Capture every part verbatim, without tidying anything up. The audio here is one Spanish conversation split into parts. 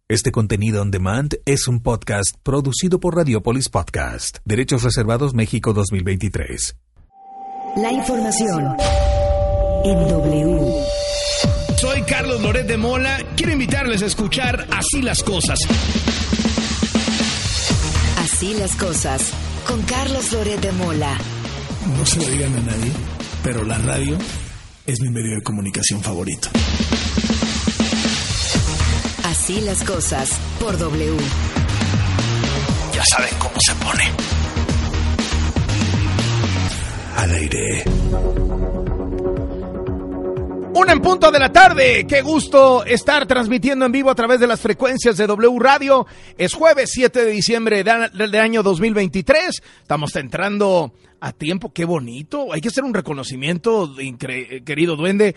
Este contenido on demand es un podcast producido por Radiopolis Podcast. Derechos reservados México dos mil veintitrés. La información en W. Soy Carlos Loret de Mola. Quiero invitarles a escuchar Así las Cosas. Así las Cosas, con Carlos Loret de Mola. No se lo digan a nadie, pero la radio es mi medio de comunicación favorito. Así las Cosas, por W. Ya saben cómo se pone. Al aire. Una en punto de la tarde. Qué gusto estar transmitiendo en vivo a través de las frecuencias de W Radio. Es jueves siete de diciembre del año dos mil veintitrés. Estamos entrando a tiempo. Qué bonito. Hay que hacer un reconocimiento, incre- querido duende,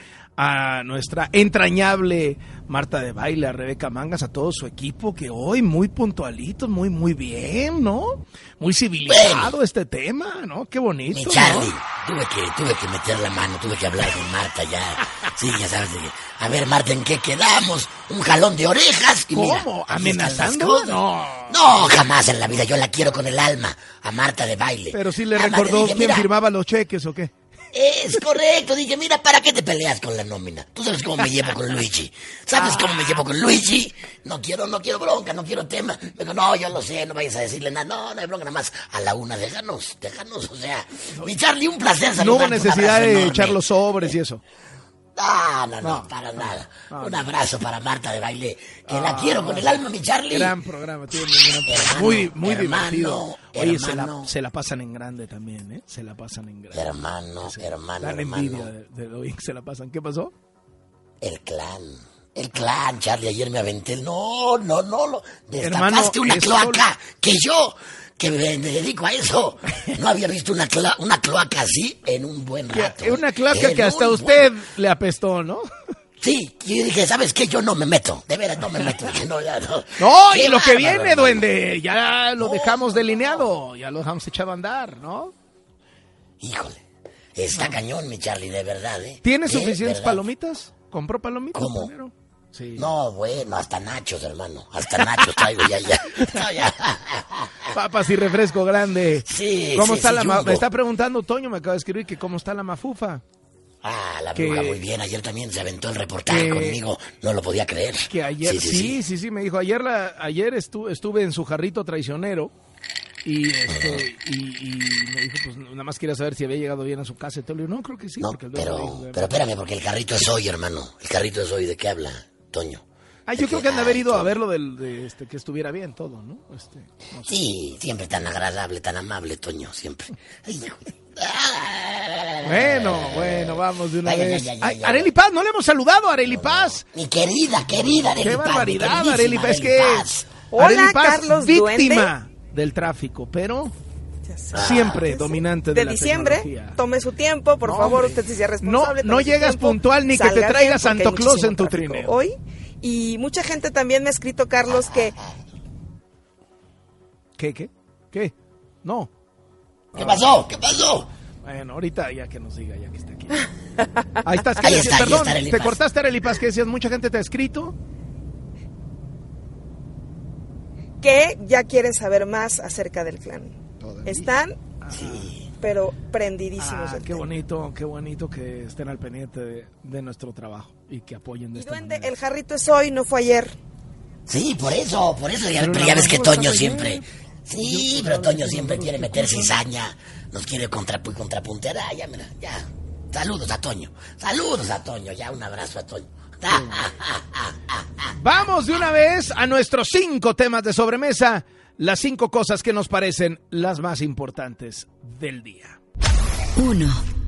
a nuestra entrañable Marta de Baile, a Rebeca Mangas, a todo su equipo, que hoy muy puntualitos, muy, muy bien, ¿no? Muy civilizado bueno, este tema, ¿no? Qué bonito. Mi Charlie, ¿no? tuve que, tuve que meter la mano, tuve que hablar con Marta ya. Sí, ya sabes. A ver, Marta, ¿en qué quedamos? Un jalón de orejas. Y ¿Cómo? Mira, ¿Amenazando? No. No, jamás en la vida. Yo la quiero con el alma, a Marta de Baile. Pero sí le Alma, recordó dije, quién mira, firmaba los cheques o qué. Es correcto, dije, mira, ¿para qué te peleas con la nómina? Tú sabes cómo me llevo con Luigi. ¿Sabes cómo me llevo con Luigi? No quiero, no quiero bronca, no quiero tema. Me digo, no, yo lo sé, no vayas a decirle nada. No, no hay bronca, nada más a la una, déjanos, déjanos, o sea. Mi Charlie, un placer saludarte. No hubo necesidad de enorme. echar los sobres y eso. Ah, no, no, No, para no, nada. no, Un no. abrazo para Marta de Baile, que Ah, la quiero con el alma, mi Charlie. Gran programa, tiene un gran programa. Hermano, Muy, muy hermano, divertido. Oye, se la, hermano. se la pasan en grande también, ¿eh? Se la pasan en grande. Hermano, Sí, hermano, dan hermano. envidia de, de lo bien que se la pasan. ¿Qué pasó? El clan. El clan, Charlie, ayer me aventé. el- No, no, no, lo Hermano, destapaste una esto- cloaca que yo, que me, me dedico a eso, no había visto una, cla- una cloaca así en un buen rato. Es una cloaca En que hasta un usted buen- le apestó, ¿no? Sí, y yo dije, ¿sabes qué? Yo no me meto, de veras no me meto. Dije, no, ya no. No, Qué y lo que bárbaro, viene, hermano. duende, ya lo No, dejamos no, delineado, ya lo dejamos echado a andar, ¿no? Híjole, está cañón, mi Charlie, de verdad, ¿eh? ¿Tiene ¿Eh? suficientes ¿Verdad? palomitas? ¿Compró palomitas ¿Cómo? primero? Sí. No, bueno, hasta nachos, hermano. Hasta nachos traigo ya, ya. No, ya. Papas y refresco grande. Sí, ¿Cómo sí, está sí, la ma- Jumbo. Me está preguntando Toño, me acaba de escribir que cómo está la mafufa. Ah, la Que- bruja muy bien. Ayer también se aventó el reportaje que- conmigo. No lo podía creer. Que ayer, sí, sí, sí, me dijo, ayer la, ayer estu- estuve en su jarrito traicionero y este y, y me dijo, pues nada más quería saber si había llegado bien a su casa y todo. Le digo, no, creo que sí. No, porque el dueño pero, me dijo, pero espérame, porque el carrito es hoy, hermano. El carrito es hoy. ¿De qué habla, Toño? Ah, yo creo que han de haber ido a verlo del, de este, que estuviera bien todo, ¿no? Este, no sé. Sí, siempre tan agradable, tan amable, Toño, siempre. Ay, hijo de- Ah. Bueno, bueno, vamos de una Ay, ay, vez. ay, ay, Ay, ay, Arely ay. Paz, no le hemos saludado a Arely Paz. Mi querida, querida Arely Qué Paz, mi barbaridad, queridísima Arely Paz. Es Arely que Paz. Hola, Arely Paz, Carlos víctima del tráfico, pero siempre Ah, dominante de, de la diciembre, tecnología. tome su tiempo, por No, favor, hombre. usted se sea No, responsable. no tome su llegas tiempo, puntual ni que te salga traiga bien, porque Santo hay Claus muchísimo en tu tráfico trineo. hoy, y mucha gente también me ha escrito, Carlos, que ¿Qué, qué? ¿Qué? No. ¿Qué pasó? ¿Qué pasó? Bueno, ahorita ya que nos diga, ya que está aquí. Ahí estás. ¿qué Ahí decías? está, ahí Perdón, está, Arely te Paz. cortaste, Arely Paz, que decías, mucha gente te ha escrito. que ya quieren saber más acerca del clan. Todavía. Están, Sí. pero prendidísimos. Ah, del qué tema. bonito, qué bonito que estén al pendiente de, de nuestro trabajo y que apoyen de Y esta duende, manera. el jarrito es hoy, no fue ayer. Sí, por eso, por eso. Ya, Pero pero la ya ves que mafufa Toño está siempre... bien. Sí, Yo, pero pues, Toño ahora siempre sí, quiere no, meter no, cizaña, nos quiere contrapu- contrapuntear. Ah, ya, mira, ya. Saludos a Toño, saludos a Toño, ya un abrazo a Toño. Vamos de una vez a nuestros cinco temas de sobremesa, las cinco cosas que nos parecen las más importantes del día. uno.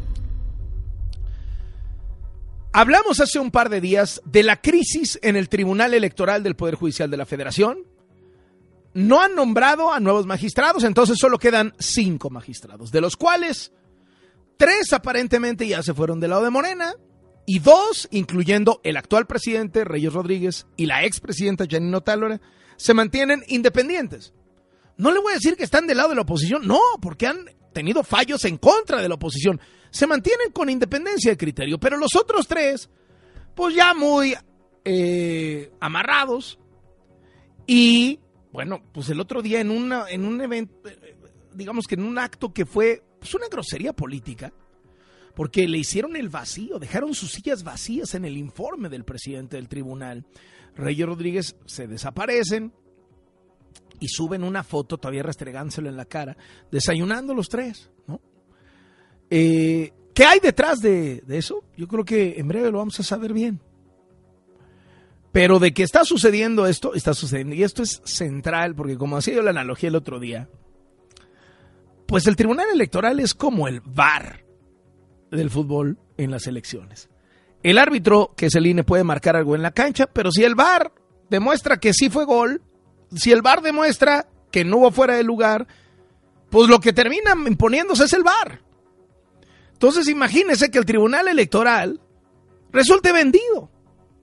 Hablamos hace un par de días de la crisis en el Tribunal Electoral del Poder Judicial de la Federación. No han nombrado a nuevos magistrados, entonces solo quedan cinco magistrados, de los cuales tres aparentemente ya se fueron del lado de Morena y dos, incluyendo el actual presidente Reyes Rodríguez y la expresidenta Janine Otálora, se mantienen independientes. No le voy a decir que están del lado de la oposición, no, porque han tenido fallos en contra de la oposición. Se mantienen con independencia de criterio, pero los otros tres, pues ya muy eh, amarrados. Y, bueno, pues el otro día en, una, en un evento, digamos que en un acto que fue pues una grosería política, porque le hicieron el vacío, dejaron sus sillas vacías en el informe del presidente del tribunal. Reyes Rodríguez se desaparecen y suben una foto, todavía restregándoselo en la cara, desayunando los tres, ¿no? Eh, ¿Qué hay detrás de, de eso? Yo creo que en breve lo vamos a saber bien. Pero de que está sucediendo esto, está sucediendo. Y esto es central, porque como hacía yo la analogía el otro día, pues el Tribunal Electoral es como el V A R del fútbol en las elecciones. El árbitro, que es el I N E, puede marcar algo en la cancha, pero si el V A R demuestra que sí fue gol, si el V A R demuestra que no hubo fuera de lugar, pues lo que termina imponiéndose es el V A R. Entonces imagínese que el Tribunal Electoral resulte vendido.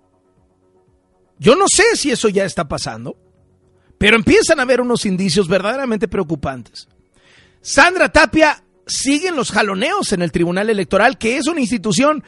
Yo no sé si eso ya está pasando, pero empiezan a haber unos indicios verdaderamente preocupantes. Sandra Tapia sigue en los jaloneos en el Tribunal Electoral, que es una institución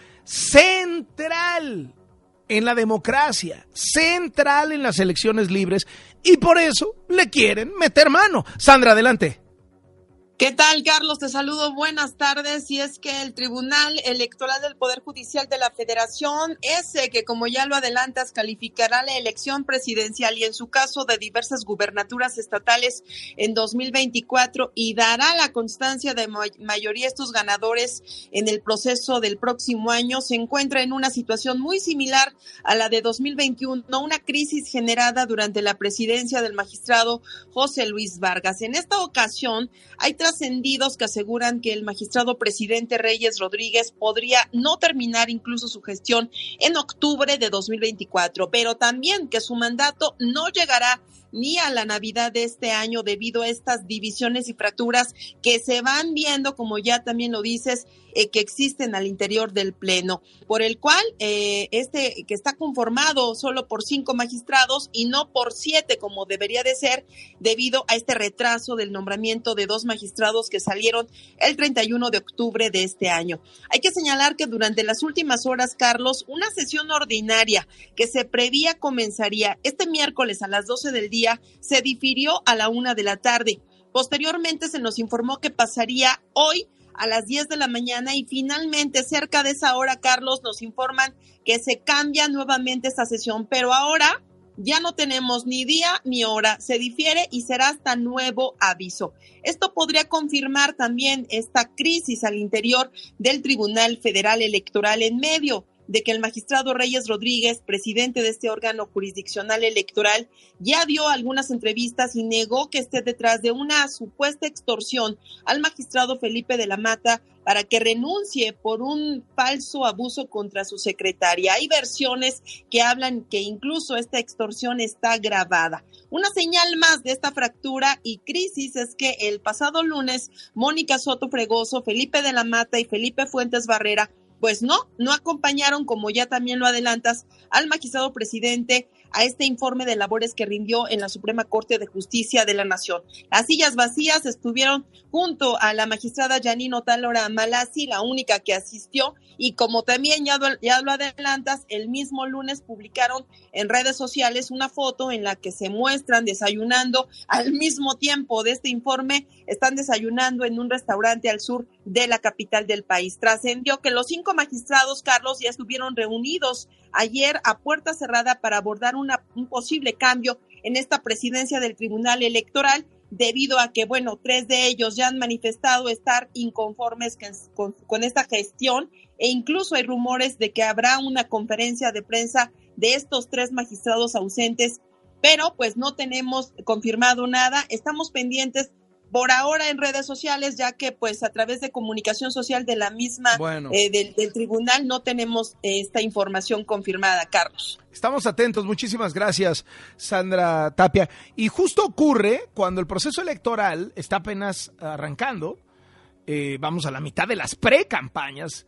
central en la democracia, central en las elecciones libres, y por eso le quieren meter mano. Sandra, adelante. ¿Qué tal, Carlos? Te saludo, buenas tardes. Y es que el Tribunal Electoral del Poder Judicial de la Federación, ese que, como ya lo adelantas, calificará la elección presidencial y en su caso de diversas gubernaturas estatales en dos mil veinticuatro y dará la constancia de mayoría a estos ganadores en el proceso del próximo año, se encuentra en una situación muy similar a la de dos mil veintiuno, una crisis generada durante la presidencia del magistrado José Luis Vargas. En esta ocasión hay trascendidos que aseguran que el magistrado presidente Reyes Rodríguez podría no terminar incluso su gestión en octubre de dos mil veinticuatro, pero también que su mandato no llegará ni a la Navidad de este año debido a estas divisiones y fracturas que se van viendo, como ya también lo dices, eh, que existen al interior del Pleno, por el cual eh, este que está conformado solo por cinco magistrados y no por siete como debería de ser, debido a este retraso del nombramiento de dos magistrados que salieron el treinta y uno de octubre de este año. Hay que señalar que durante las últimas horas, Carlos, una sesión ordinaria que se prevía comenzaría este miércoles a las doce del día se difirió a la una de la tarde. Posteriormente se nos informó que pasaría hoy a las diez de la mañana y finalmente cerca de esa hora, Carlos, nos informan que se cambia nuevamente esta sesión, pero ahora ya no tenemos ni día ni hora, se difiere y será hasta nuevo aviso. Esto podría confirmar también esta crisis al interior del Tribunal Federal Electoral en medio de que el magistrado Reyes Rodríguez, presidente de este órgano jurisdiccional electoral, ya dio algunas entrevistas y negó que esté detrás de una supuesta extorsión al magistrado Felipe de la Mata para que renuncie por un falso abuso contra su secretaria. Hay versiones que hablan que incluso esta extorsión está grabada. Una señal más de esta fractura y crisis es que el pasado lunes, Mónica Soto Fregoso, Felipe de la Mata y Felipe Fuentes Barrera pues no, no acompañaron, como ya también lo adelantas, al magistrado presidente a este informe de labores que rindió en la Suprema Corte de Justicia de la Nación. Las sillas vacías estuvieron junto a la magistrada Janine Otálora Malassi, la única que asistió, y como también ya, ya lo adelantas, el mismo lunes publicaron en redes sociales una foto en la que se muestran desayunando al mismo tiempo de este informe, están desayunando en un restaurante al sur de la capital del país. Trascendió que los cinco magistrados, Carlos, ya estuvieron reunidos ayer a puerta cerrada para abordar una, un posible cambio en esta presidencia del Tribunal Electoral, debido a que, bueno, tres de ellos ya han manifestado estar inconformes con, con esta gestión e incluso hay rumores de que habrá una conferencia de prensa de estos tres magistrados ausentes, pero pues no tenemos confirmado nada, estamos pendientes por ahora en redes sociales, ya que pues a través de comunicación social de la misma, bueno. eh, del, del tribunal no tenemos eh, esta información confirmada, Carlos. Estamos atentos, muchísimas gracias, Sandra Tapia. Y justo ocurre cuando el proceso electoral está apenas arrancando, eh, vamos a la mitad de las precampañas,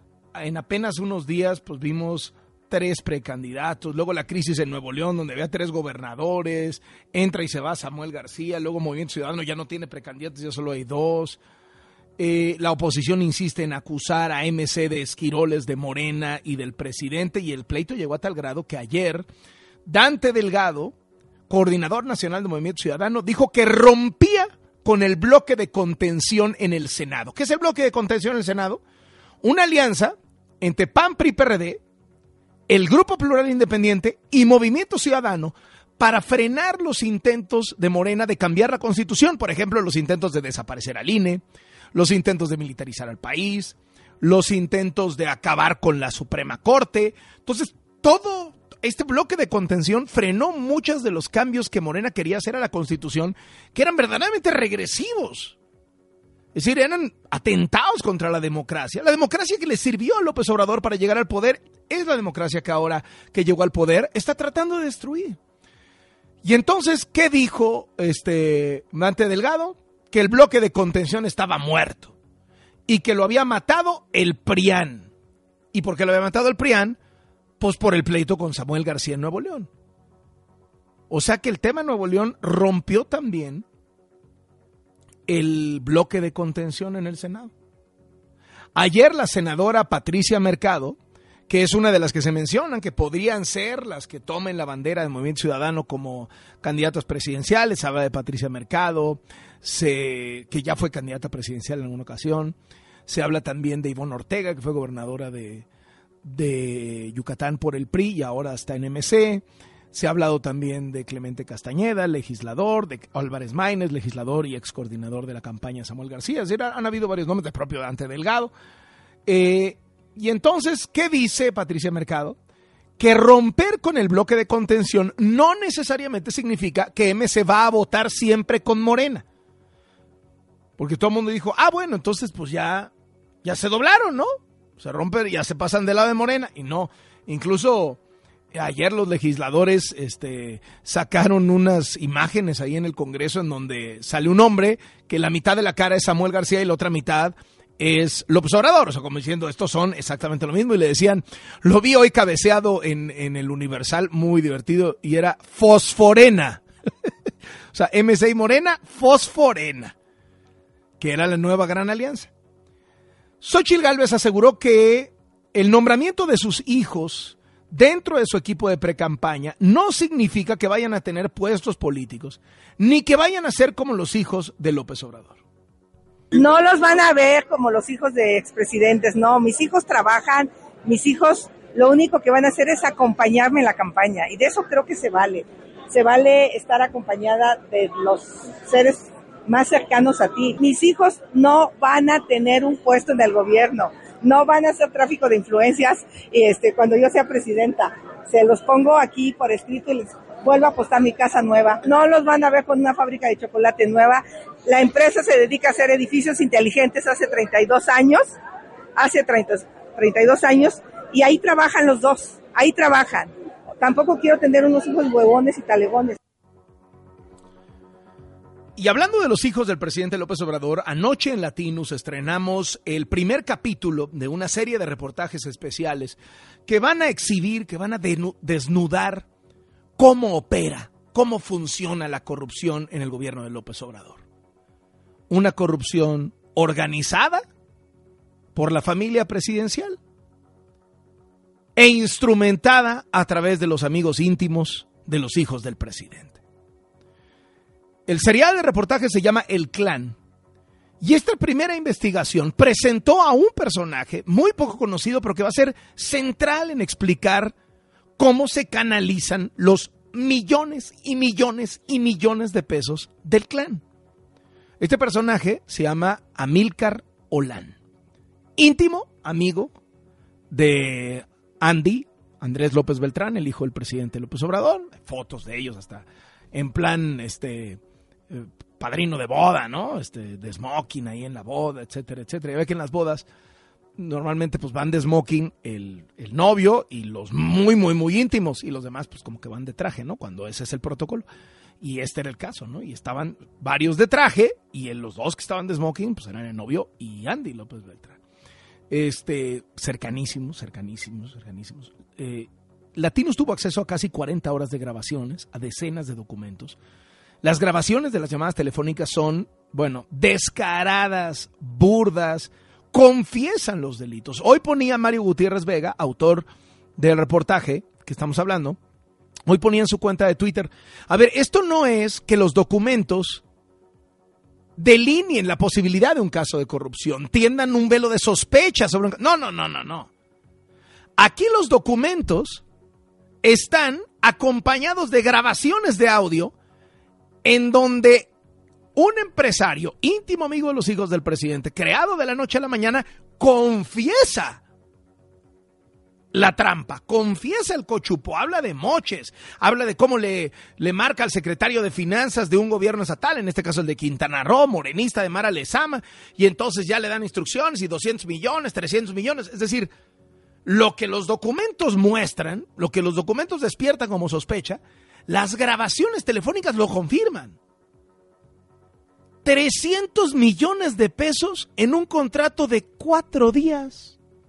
en apenas unos días pues vimos tres precandidatos, luego la crisis en Nuevo León donde había tres gobernadores, entra y se va Samuel García, luego Movimiento Ciudadano ya no tiene precandidatos, ya solo hay dos, eh, la oposición insiste en acusar a M C de esquiroles de Morena y del presidente y el pleito llegó a tal grado que ayer Dante Delgado coordinador nacional de Movimiento Ciudadano, dijo que rompía con el bloque de contención en el Senado. ¿Qué es el bloque de contención en el Senado? Una alianza entre P A N, P R I, P R D, el Grupo Plural Independiente y Movimiento Ciudadano para frenar los intentos de Morena de cambiar la Constitución. Por ejemplo, los intentos de desaparecer al I N E, los intentos de militarizar al país, los intentos de acabar con la Suprema Corte. Entonces, todo este bloque de contención frenó muchos de los cambios que Morena quería hacer a la Constitución, que eran verdaderamente regresivos. Es decir, eran atentados contra la democracia. La democracia que le sirvió a López Obrador para llegar al poder es la democracia que ahora que llegó al poder está tratando de destruir. Y entonces, ¿qué dijo este Dante Delgado? Que el bloque de contención estaba muerto y que lo había matado el PRIAN. ¿Y por qué lo había matado el PRIAN? Pues por el pleito con Samuel García en Nuevo León. O sea que el tema Nuevo León rompió también el bloque de contención en el Senado. Ayer la senadora Patricia Mercado, que es una de las que se mencionan que podrían ser las que tomen la bandera del Movimiento Ciudadano como candidatas presidenciales, habla de Patricia Mercado, se, que ya fue candidata presidencial en alguna ocasión, se habla también de Ivonne Ortega, que fue gobernadora de, de Yucatán por el P R I y ahora está en M C. Se ha hablado también de Clemente Castañeda, legislador, de Álvarez Maínez, legislador y ex coordinador de la campaña Samuel García. Es decir, han habido varios nombres, del propio Dante Delgado. Eh, y entonces, ¿qué dice Patricia Mercado? Que romper con el bloque de contención no necesariamente significa que M C va a votar siempre con Morena. Porque todo el mundo dijo, ah, bueno, entonces pues ya, ya se doblaron, ¿no? Se rompen, ya se pasan del lado de Morena. Y no, incluso ayer los legisladores este, sacaron unas imágenes ahí en el Congreso en donde sale un hombre que la mitad de la cara es Samuel García y la otra mitad es López Obrador, o sea, como diciendo, estos son exactamente lo mismo, y le decían, lo vi hoy cabeceado en, en el Universal, muy divertido, y era Fosforena, o sea, M C y Morena, Fosforena, que era la nueva gran alianza. Xóchitl Gálvez aseguró que el nombramiento de sus hijos dentro de su equipo de precampaña no significa que vayan a tener puestos políticos, ni que vayan a ser como los hijos de López Obrador. No los van a ver como los hijos de expresidentes, no, mis hijos trabajan, mis hijos lo único que van a hacer es acompañarme en la campaña, y de eso creo que se vale, se vale estar acompañada de los seres más cercanos a ti. Mis hijos no van a tener un puesto en el gobierno, no van a hacer tráfico de influencias este, cuando yo sea presidenta, se los pongo aquí por escrito y les vuelvo a apostar mi casa nueva. No los van a ver con una fábrica de chocolate nueva. La empresa se dedica a hacer edificios inteligentes hace treinta y dos años, hace treinta, treinta y dos años, y ahí trabajan los dos, ahí trabajan. Tampoco quiero tener unos hijos huevones y talegones. Y hablando de los hijos del presidente López Obrador, anoche en Latinus estrenamos el primer capítulo de una serie de reportajes especiales que van a exhibir, que van a desnudar cómo opera, cómo funciona la corrupción en el gobierno de López Obrador. Una corrupción organizada por la familia presidencial e instrumentada a través de los amigos íntimos de los hijos del presidente. El serial de reportaje se llama El Clan, y esta primera investigación presentó a un personaje muy poco conocido, pero que va a ser central en explicar cómo se canalizan los millones y millones y millones de pesos del Clan. Este personaje se llama Amílcar Olán, íntimo amigo de Andy, Andrés López Beltrán, el hijo del presidente López Obrador, fotos de ellos hasta en plan este eh, padrino de boda, ¿no? Este, de smoking ahí en la boda, etcétera, etcétera. Y ve que en las bodas normalmente pues van de smoking el, el novio y los muy, muy, muy íntimos, y los demás pues como que van de traje, ¿no? Cuando ese es el protocolo. Y este era el caso, ¿no? Y estaban varios de traje, y en los dos que estaban de smoking pues eran el novio y Andy López Beltrán. Este, cercanísimos, cercanísimos, cercanísimos. Eh, Latinos tuvo acceso a casi cuarenta horas de grabaciones, a decenas de documentos. Las grabaciones de las llamadas telefónicas son, bueno, descaradas, burdas, confiesan los delitos. Hoy ponía Mario Gutiérrez Vega, autor del reportaje que estamos hablando, Hoy ponía en su cuenta de Twitter, a ver, esto no es que los documentos delineen la posibilidad de un caso de corrupción, tiendan un velo de sospecha sobre un... No, no, no, no, no. Aquí los documentos están acompañados de grabaciones de audio en donde un empresario íntimo amigo de los hijos del presidente, creado de la noche a la mañana, confiesa la trampa, confiesa el cochupo, habla de moches, habla de cómo le, le marca al secretario de finanzas de un gobierno estatal, en este caso el de Quintana Roo, morenista de Mara Lezama, y entonces ya le dan instrucciones y doscientos millones, trescientos millones, es decir, lo que los documentos muestran, lo que los documentos despiertan como sospecha, las grabaciones telefónicas lo confirman. trescientos millones de pesos en un contrato de cuatro días.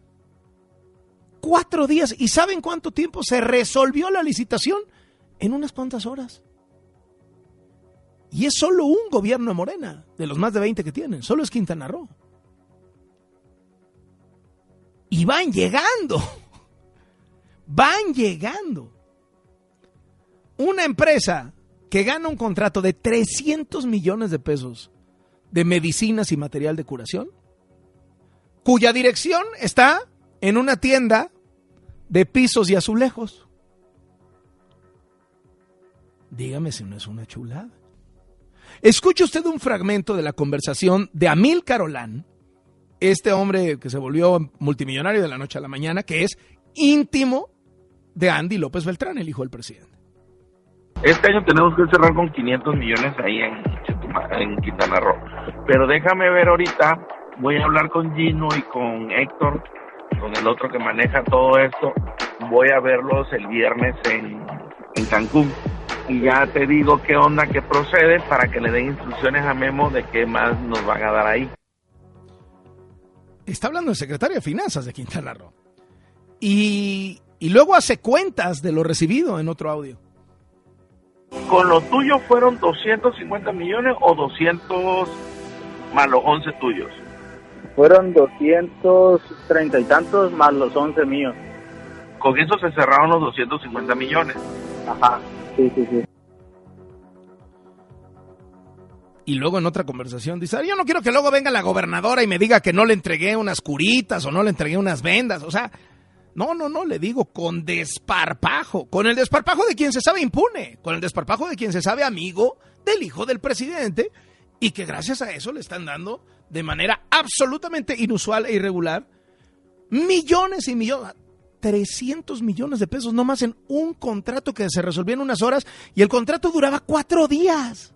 Cuatro días. ¿Y saben cuánto tiempo se resolvió la licitación? En unas cuantas horas. Y es solo un gobierno de Morena, de los más de veinte que tienen. Solo es Quintana Roo. Y van llegando. Van llegando. Una empresa que gana un contrato de trescientos millones de pesos de medicinas y material de curación, cuya dirección está en una tienda de pisos y azulejos. Dígame si no es una chulada. Escuche usted un fragmento de la conversación de Amílcar Olán, este hombre que se volvió multimillonario de la noche a la mañana, que es íntimo de Andy López Beltrán, el hijo del presidente. Este año tenemos que cerrar con quinientos millones ahí en, en Quintana Roo. Pero déjame ver ahorita, voy a hablar con Gino y con Héctor, con el otro que maneja todo esto. Voy a verlos el viernes en, en Cancún. Y ya te digo qué onda, qué procede, para que le den instrucciones a Memo de qué más nos van a dar ahí. Está hablando el secretario de Finanzas de Quintana Roo. Y, y luego hace cuentas de lo recibido en otro audio. ¿Con lo tuyo fueron doscientos cincuenta millones o doscientos más los once tuyos? Fueron doscientos treinta y tantos más los once míos. Con eso se cerraron los doscientos cincuenta millones. Ajá, sí, sí, sí. Y luego en otra conversación dice, yo no quiero que luego venga la gobernadora y me diga que no le entregué unas curitas o no le entregué unas vendas. O sea, no, no, no, le digo con desparpajo, con el desparpajo de quien se sabe impune, con el desparpajo de quien se sabe amigo del hijo del presidente y que gracias a eso le están dando de manera absolutamente inusual e irregular millones y millones, trescientos millones de pesos nomás en un contrato que se resolvió en unas horas y el contrato duraba cuatro días.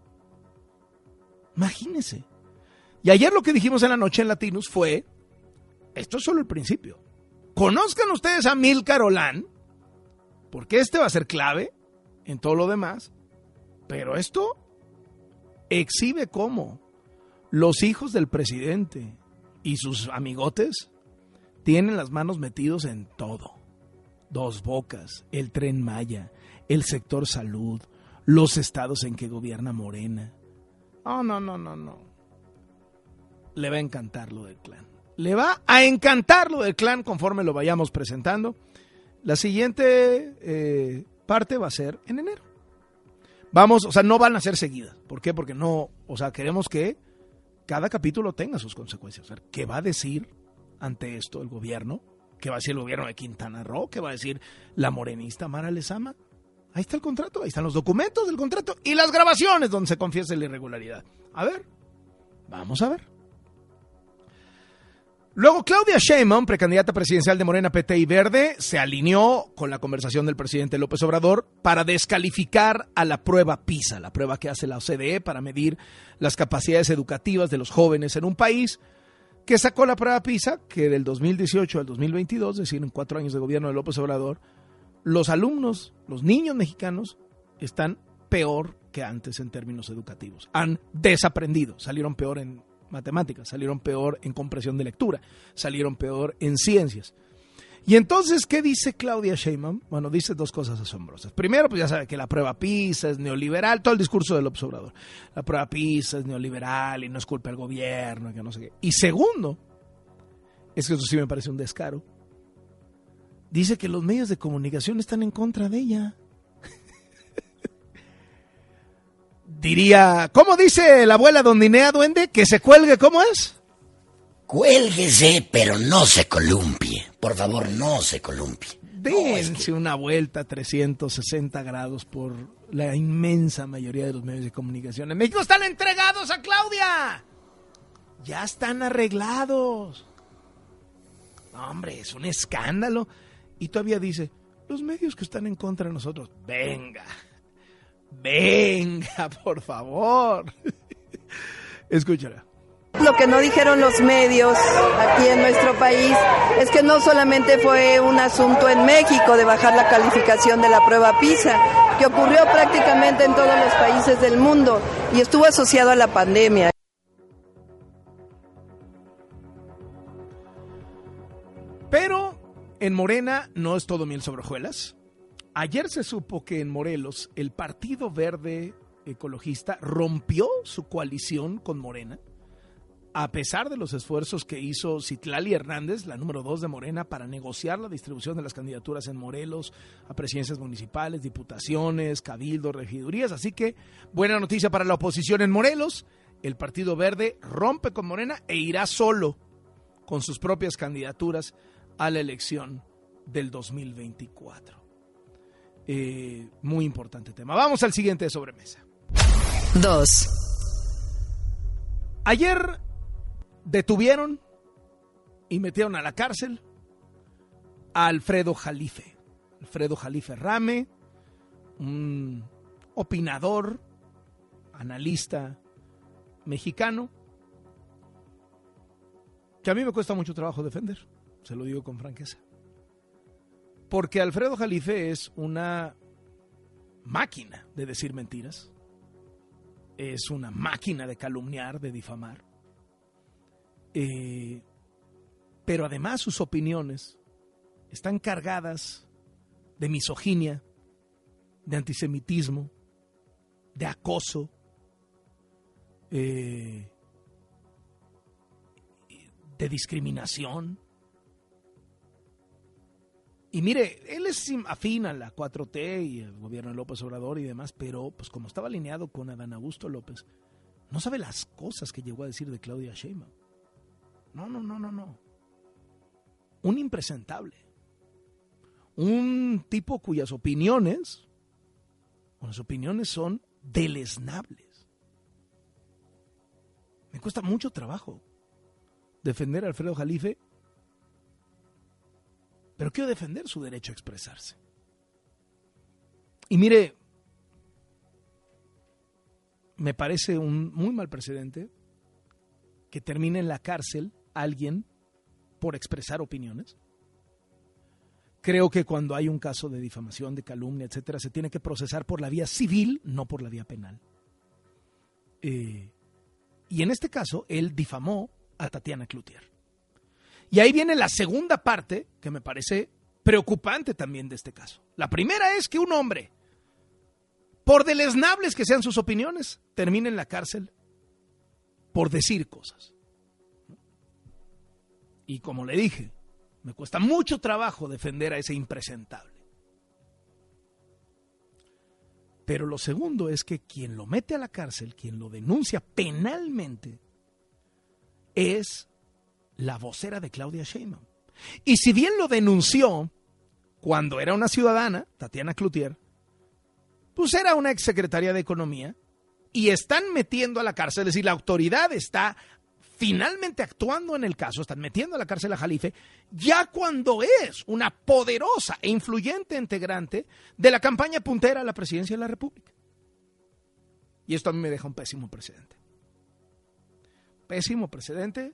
Imagínense. Y ayer lo que dijimos en la noche en Latinos fue, esto es solo el principio. Conozcan ustedes a Amílcar Olán, porque este va a ser clave en todo lo demás, pero esto exhibe cómo los hijos del presidente y sus amigotes tienen las manos metidos en todo. Dos Bocas, el Tren Maya, el sector salud, los estados en que gobierna Morena. Oh, no, no, no, no. Le va a encantar lo del clan. Le va a encantar lo del clan conforme lo vayamos presentando. La siguiente eh, parte va a ser en enero. Vamos, o sea, no van a ser seguidas. ¿Por qué? Porque no, o sea, queremos que cada capítulo tenga sus consecuencias. O sea, ¿qué va a decir ante esto el gobierno? ¿Qué va a decir el gobierno de Quintana Roo? ¿Qué va a decir la morenista Mara Lezama? Ahí está el contrato, ahí están los documentos del contrato y las grabaciones donde se confiesa la irregularidad. A ver, vamos a ver. Luego Claudia Sheinbaum, precandidata presidencial de Morena, P T y Verde, se alineó con la conversación del presidente López Obrador para descalificar a la prueba PISA, la prueba que hace la O C D E para medir las capacidades educativas de los jóvenes en un país, que sacó la prueba PISA que del dos mil dieciocho al dos mil veintidós, es decir, en cuatro años de gobierno de López Obrador, los alumnos, los niños mexicanos están peor que antes en términos educativos. Han desaprendido, salieron peor en matemáticas, salieron peor en comprensión de lectura, salieron peor en ciencias. Y entonces, ¿qué dice Claudia Sheinbaum? Bueno, dice dos cosas asombrosas. Primero, pues ya sabe que la prueba PISA es neoliberal, todo el discurso del López Obrador. La prueba PISA es neoliberal y no es culpa del gobierno, que no sé qué. Y segundo, es que eso sí me parece un descaro. Dice que los medios de comunicación están en contra de ella. Diría, ¿cómo dice la abuela Don Dinea, duende? Que se cuelgue, ¿cómo es? Cuélguese, pero no se columpie. Por favor, no se columpie. Dense No, es que... una vuelta a trescientos sesenta grados por la inmensa mayoría de los medios de comunicación en México. ¡Están entregados a Claudia! Ya están arreglados. No, hombre, es un escándalo. Y todavía dice, los medios que están en contra de nosotros, venga, venga, por favor. Escúchala. Lo que no dijeron los medios aquí en nuestro país es que no solamente fue un asunto en México de bajar la calificación de la prueba PISA, que ocurrió prácticamente en todos los países del mundo y estuvo asociado a la pandemia. Pero en Morena no es todo miel sobre hojuelas. Ayer se supo que en Morelos el Partido Verde Ecologista rompió su coalición con Morena, a pesar de los esfuerzos que hizo Citlali Hernández, la número dos de Morena, para negociar la distribución de las candidaturas en Morelos a presidencias municipales, diputaciones, cabildos, regidurías. Así que buena noticia para la oposición en Morelos. El Partido Verde rompe con Morena e irá solo con sus propias candidaturas a la elección del dos mil veinticuatro. Eh, muy importante tema. Vamos al siguiente de sobremesa. Dos. Ayer detuvieron y metieron a la cárcel a Alfredo Jalife. Alfredo Jalife Rame, un opinador, analista mexicano, que a mí me cuesta mucho trabajo defender, se lo digo con franqueza. Porque Alfredo Jalife es una máquina de decir mentiras, es una máquina de calumniar, de difamar. Eh, pero además sus opiniones están cargadas de misoginia, de antisemitismo, de acoso, eh, de discriminación. Y mire, él es afín a la cuatro T y el gobierno de López Obrador y demás, pero pues como estaba alineado con Adán Augusto López, no sabe las cosas que llegó a decir de Claudia Sheinbaum. No, no, no, no, no. Un impresentable. Un tipo cuyas opiniones, cuyas opiniones son deleznables. Me cuesta mucho trabajo defender a Alfredo Jalife, pero quiero defender su derecho a expresarse. Y mire, me parece un muy mal precedente que termine en la cárcel alguien por expresar opiniones. Creo que cuando hay un caso de difamación, de calumnia, etcétera, se tiene que procesar por la vía civil, no por la vía penal. Eh, y en este caso, él difamó a Tatiana Cloutier. Y ahí viene la segunda parte que me parece preocupante también de este caso. La primera es que un hombre, por deleznables que sean sus opiniones, termine en la cárcel por decir cosas. Y como le dije, me cuesta mucho trabajo defender a ese impresentable. Pero lo segundo es que quien lo mete a la cárcel, quien lo denuncia penalmente, es la vocera de Claudia Sheinbaum. Y si bien lo denunció cuando era una ciudadana, Tatiana Cloutier, pues era una exsecretaria de Economía, y están metiendo a la cárcel, es decir, la autoridad está finalmente actuando en el caso, están metiendo a la cárcel a Jalife, ya cuando es una poderosa e influyente integrante de la campaña puntera a la presidencia de la República. Y esto a mí me deja un pésimo precedente. Pésimo precedente,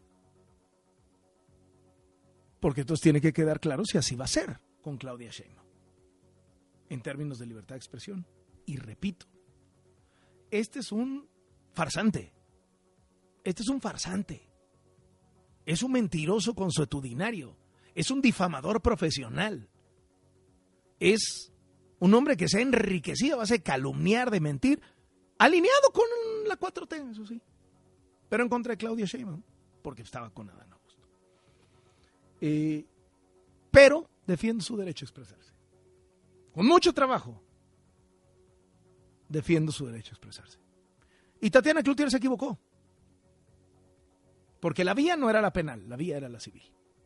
porque entonces tiene que quedar claro si así va a ser con Claudia Sheinbaum, en términos de libertad de expresión. Y repito, este es un farsante. Este es un farsante. Es un mentiroso consuetudinario. Es un difamador profesional. Es un hombre que se ha enriquecido a base de calumniar, de mentir, alineado con la cuatro T, eso sí. Pero en contra de Claudia Sheinbaum, porque estaba con Adán Augusto. Eh, pero defiende su derecho a expresarse. Con mucho trabajo, defiendo su derecho a expresarse. Y Tatiana Cloutier se equivocó. Porque la vía no era la penal, la vía era la civil.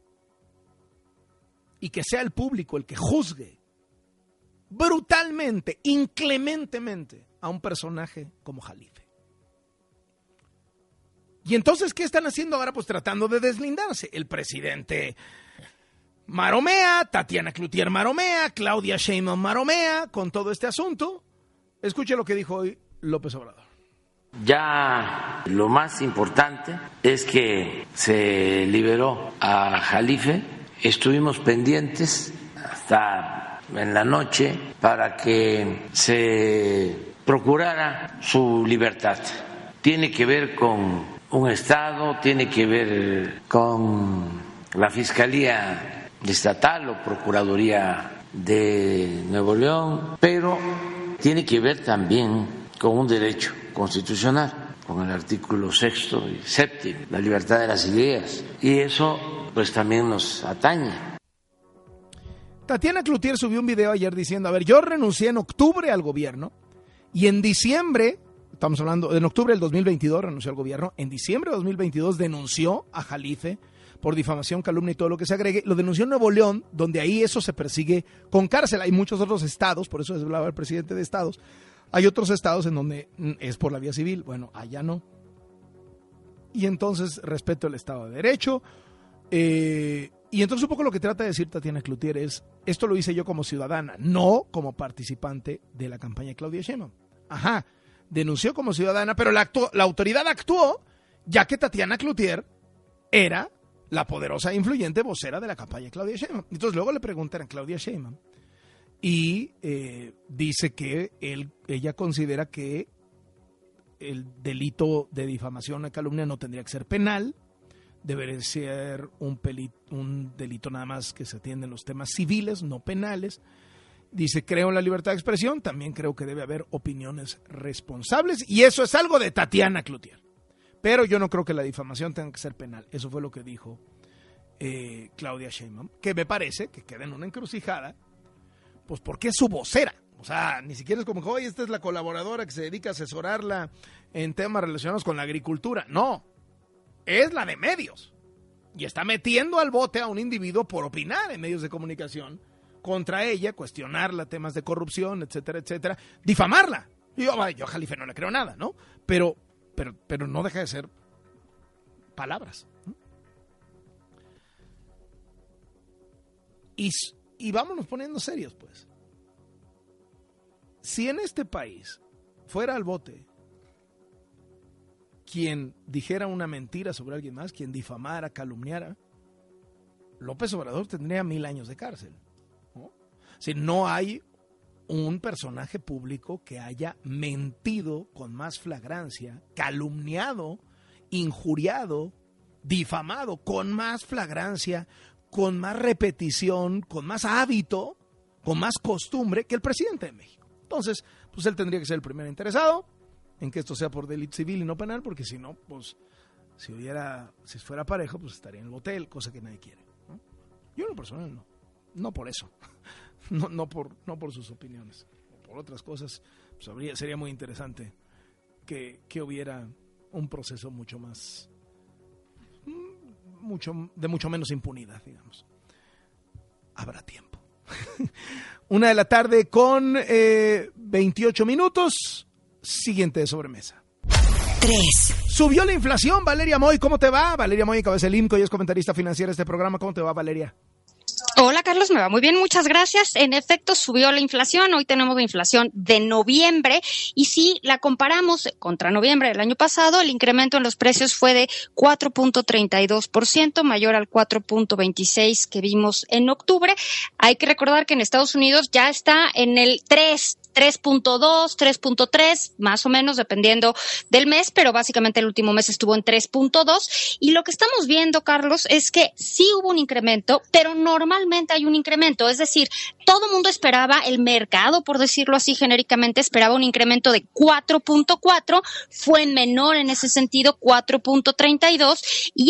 Y que sea el público el que juzgue brutalmente, inclementemente a un personaje como Jalife. Y entonces, ¿qué están haciendo ahora? Pues tratando de deslindarse. El presidente maromea, Tatiana Cloutier maromea, Claudia Sheinbaum maromea con todo este asunto. Escuche lo que dijo hoy López Obrador. Ya lo más importante es que se liberó a Jalife. Estuvimos pendientes hasta en la noche para que se procurara su libertad. Tiene que ver con un Estado, tiene que ver con la Fiscalía Estatal o Procuraduría de Nuevo León, pero tiene que ver también con un derecho constitucional, con el artículo sexto y séptimo, la libertad de las ideas, y eso pues también nos atañe. Tatiana Cloutier subió un video ayer diciendo, a ver, yo renuncié en octubre al gobierno y en diciembre, estamos hablando, en octubre del dos mil veintidós renunció al gobierno, en diciembre de dos mil veintidós denunció a Jalife por difamación, calumnia y todo lo que se agregue, lo denunció en Nuevo León, donde ahí eso se persigue con cárcel. Hay muchos otros estados, por eso hablaba el presidente de estados, hay otros estados en donde es por la vía civil, bueno, allá no. Y entonces respeto el Estado de Derecho, eh, y entonces un poco lo que trata de decir Tatiana Cloutier es, esto lo hice yo como ciudadana, no como participante de la campaña de Claudia Sheinbaum. Ajá, denunció como ciudadana, pero la, actu- la autoridad actuó ya que Tatiana Cloutier era la poderosa e influyente vocera de la campaña de Claudia Sheinbaum. Entonces luego le preguntan a Claudia Sheinbaum y eh, dice que él, ella considera que el delito de difamación o calumnia no tendría que ser penal, debería ser un, peli, un delito nada más que se atiende en los temas civiles, no penales. Dice, creo en la libertad de expresión, también creo que debe haber opiniones responsables, y eso es algo de Tatiana Cloutier. Pero yo no creo que la difamación tenga que ser penal. Eso fue lo que dijo eh, Claudia Sheinbaum, que me parece que queda en una encrucijada, pues porque es su vocera. O sea, ni siquiera es como que, oye, esta es la colaboradora que se dedica a asesorarla en temas relacionados con la agricultura. No, es la de medios. Y está metiendo al bote a un individuo por opinar en medios de comunicación contra ella, cuestionarla, temas de corrupción, etcétera, etcétera, difamarla. Y yo, yo a Jalife no le creo nada, ¿no? Pero, pero, pero no deja de ser palabras, ¿no? Y, y vámonos poniendo serios, pues. Si en este país fuera al bote quien dijera una mentira sobre alguien más, quien difamara, calumniara, López Obrador tendría mil años de cárcel, ¿no? Si no hay un personaje público que haya mentido con más flagrancia, calumniado, injuriado, difamado con más flagrancia, con más repetición, con más hábito, con más costumbre que el presidente de México. Entonces, pues él tendría que ser el primer interesado en que esto sea por delito civil y no penal, porque si no, pues si hubiera, si fuera parejo, pues estaría en el hotel, cosa que nadie quiere, ¿no? Yo en lo personal no, no por eso, no, no por, no por sus opiniones, por otras cosas, pues habría, sería muy interesante que, que hubiera un proceso mucho más, mucho, de mucho menos impunidad, digamos. Habrá tiempo. Una de la tarde con eh, veintiocho minutos. Siguiente de sobremesa. tres. Subió la inflación, Valeria Moy, ¿cómo te va? Valeria Moy, cabeza del I M C O y es comentarista financiera de este programa. ¿Cómo te va, Valeria? Hola, Carlos, me va muy bien, muchas gracias. En efecto, subió la inflación. Hoy tenemos la inflación de noviembre y si la comparamos contra noviembre del año pasado, el incremento en los precios fue de cuatro punto treinta y dos por ciento, mayor al cuatro punto veintiséis por ciento que vimos en octubre. Hay que recordar que en Estados Unidos ya está en el tres. tres punto dos, tres punto tres, más o menos, dependiendo del mes, pero básicamente el último mes estuvo en tres punto dos. Y lo que estamos viendo, Carlos, es que sí hubo un incremento, pero normalmente hay un incremento. Es decir, todo el mundo esperaba, el mercado, por decirlo así genéricamente, esperaba un incremento de cuatro punto cuatro, fue menor en ese sentido, cuatro punto treinta y dos, y hay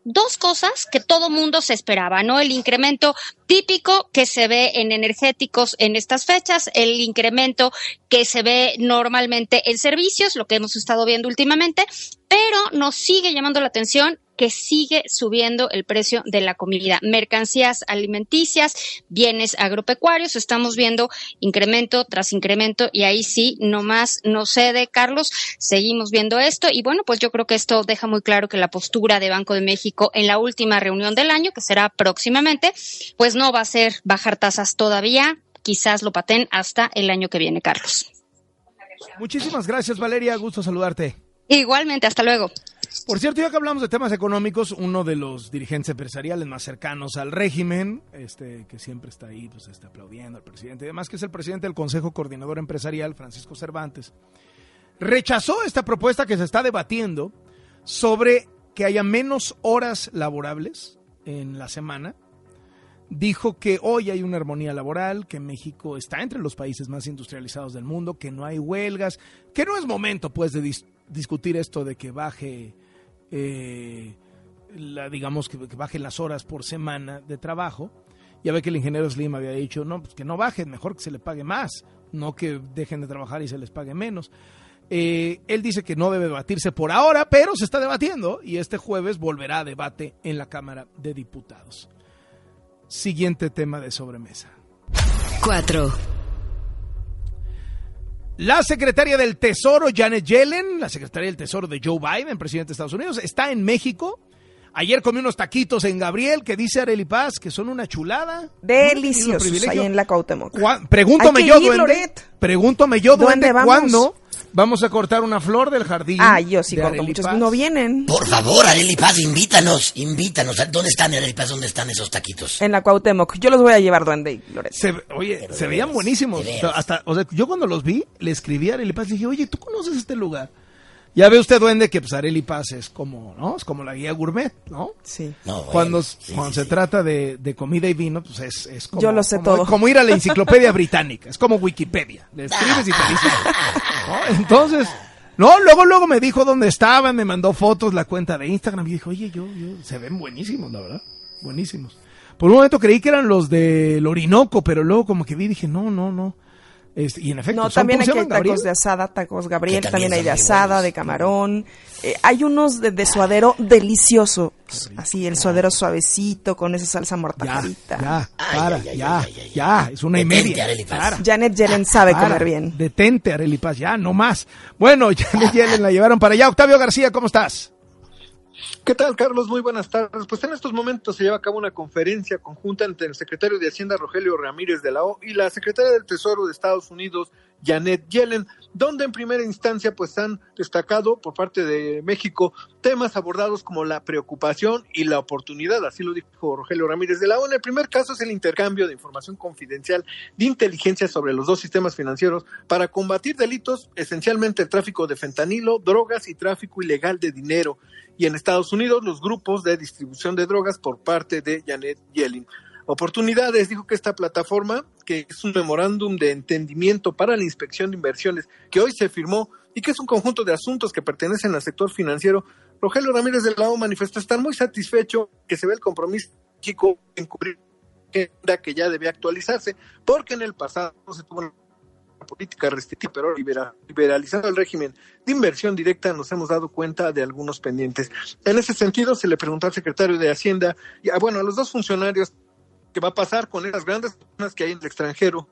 dos cosas que todo mundo se esperaba, ¿no? El incremento típico que se ve en energéticos en estas fechas, el incremento que se ve normalmente en servicios, lo que hemos estado viendo últimamente, pero nos sigue llamando la atención que sigue subiendo el precio de la comida, mercancías alimenticias, bienes agropecuarios, estamos viendo incremento tras incremento y ahí sí, nomás no cede, Carlos, seguimos viendo esto y bueno, pues yo creo que esto deja muy claro que la postura de Banco de México en la última reunión del año, que será próximamente, pues no va a ser bajar tasas todavía, quizás lo pateen hasta el año que viene, Carlos. Muchísimas gracias, Valeria, gusto saludarte. Igualmente, hasta luego. Por cierto, ya que hablamos de temas económicos, uno de los dirigentes empresariales más cercanos al régimen, este que siempre está ahí, pues está aplaudiendo al presidente y demás, que es el presidente del Consejo Coordinador Empresarial, Francisco Cervantes, rechazó esta propuesta que se está debatiendo sobre que haya menos horas laborables en la semana. Dijo que hoy hay una armonía laboral, que México está entre los países más industrializados del mundo, que no hay huelgas, que no es momento pues de dis- discutir esto de que baje, eh, la, digamos que, que bajen las horas por semana de trabajo. Ya ve que el ingeniero Slim había dicho, no, pues que no bajen, mejor que se le pague más, no que dejen de trabajar y se les pague menos. Eh, él dice que no debe debatirse por ahora, pero se está debatiendo y este jueves volverá a debate en la Cámara de Diputados. Siguiente tema de sobremesa. cuatro. La secretaria del Tesoro, Janet Yellen, la secretaria del Tesoro de Joe Biden, presidente de Estados Unidos, está en México. Ayer comí unos taquitos en Gabriel, que dice Arely Paz, que son una chulada. Deliciosos, ahí en la Cuauhtémoc. Pregúntame yo, duende. Loret. Pregúntame yo, duende, vamos? ¿cuándo vamos a cortar una flor del jardín? Ah, yo sí corto muchos, no vienen. Por favor, Arely Paz, invítanos, invítanos. ¿Dónde están, Arely Paz? ¿Dónde están esos taquitos? En la Cuauhtémoc. Yo los voy a llevar, duende y Loret. Se, oye, Pero se veían buenísimos. Hasta, o sea, yo cuando los vi, le escribí a Arely Paz y dije, oye, ¿tú conoces este lugar? Ya ve usted, duende, que pues Arely Paz es como, ¿no? Es como la guía gourmet, ¿no? Sí. No, cuando bueno, sí, cuando sí, se sí. trata de, de comida y vino, pues es, es como... Yo lo sé como, todo. Como ir a la enciclopedia británica, es como Wikipedia. Le escribes y te dice, ¿no? Entonces, no, luego, luego me dijo dónde estaban, me mandó fotos, la cuenta de Instagram, y dijo, oye, yo, yo, se ven buenísimos, la verdad, buenísimos. Por un momento creí que eran los del Orinoco, pero luego como que vi, dije, no, no, no. Este, y en efecto, no, también aquí hay tacos de asada, tacos Gabriel, también, también hay de asada, buenos, de camarón, eh, hay unos de, de suadero delicioso, así el suadero suavecito con esa salsa mortajarita. Ya, ya, para, ay, ay, ya, ay, ay, ya, ya, es una Detente, y media. Para. Janet Yellen sabe para, comer bien. Detente, Arely Paz, ya, no más. Bueno, Janet Yellen la llevaron para allá. Octavio García, ¿cómo estás? ¿Qué tal, Carlos? Muy buenas tardes. Pues en estos momentos se lleva a cabo una conferencia conjunta entre el secretario de Hacienda, Rogelio Ramírez de la O, y la secretaria del Tesoro de Estados Unidos, Janet Yellen, donde en primera instancia pues han destacado por parte de México temas abordados como la preocupación y la oportunidad, así lo dijo Rogelio Ramírez de la O. En el primer caso es el intercambio de información confidencial de inteligencia sobre los dos sistemas financieros para combatir delitos, esencialmente el tráfico de fentanilo, drogas y tráfico ilegal de dinero. Y en Estados Unidos, los grupos de distribución de drogas por parte de Janet Yellen. Oportunidades, dijo que esta plataforma, que es un memorándum de entendimiento para la inspección de inversiones, que hoy se firmó y que es un conjunto de asuntos que pertenecen al sector financiero, Rogelio Ramírez de la O manifestó estar muy satisfecho que se ve el compromiso chico en cubrir que ya debía actualizarse, porque en el pasado se tuvo una política restrictiva, pero liberalizando el régimen de inversión directa nos hemos dado cuenta de algunos pendientes. En ese sentido, se le preguntó al secretario de Hacienda, y a, bueno, a los dos funcionarios, qué va a pasar con esas grandes personas que hay en el extranjero,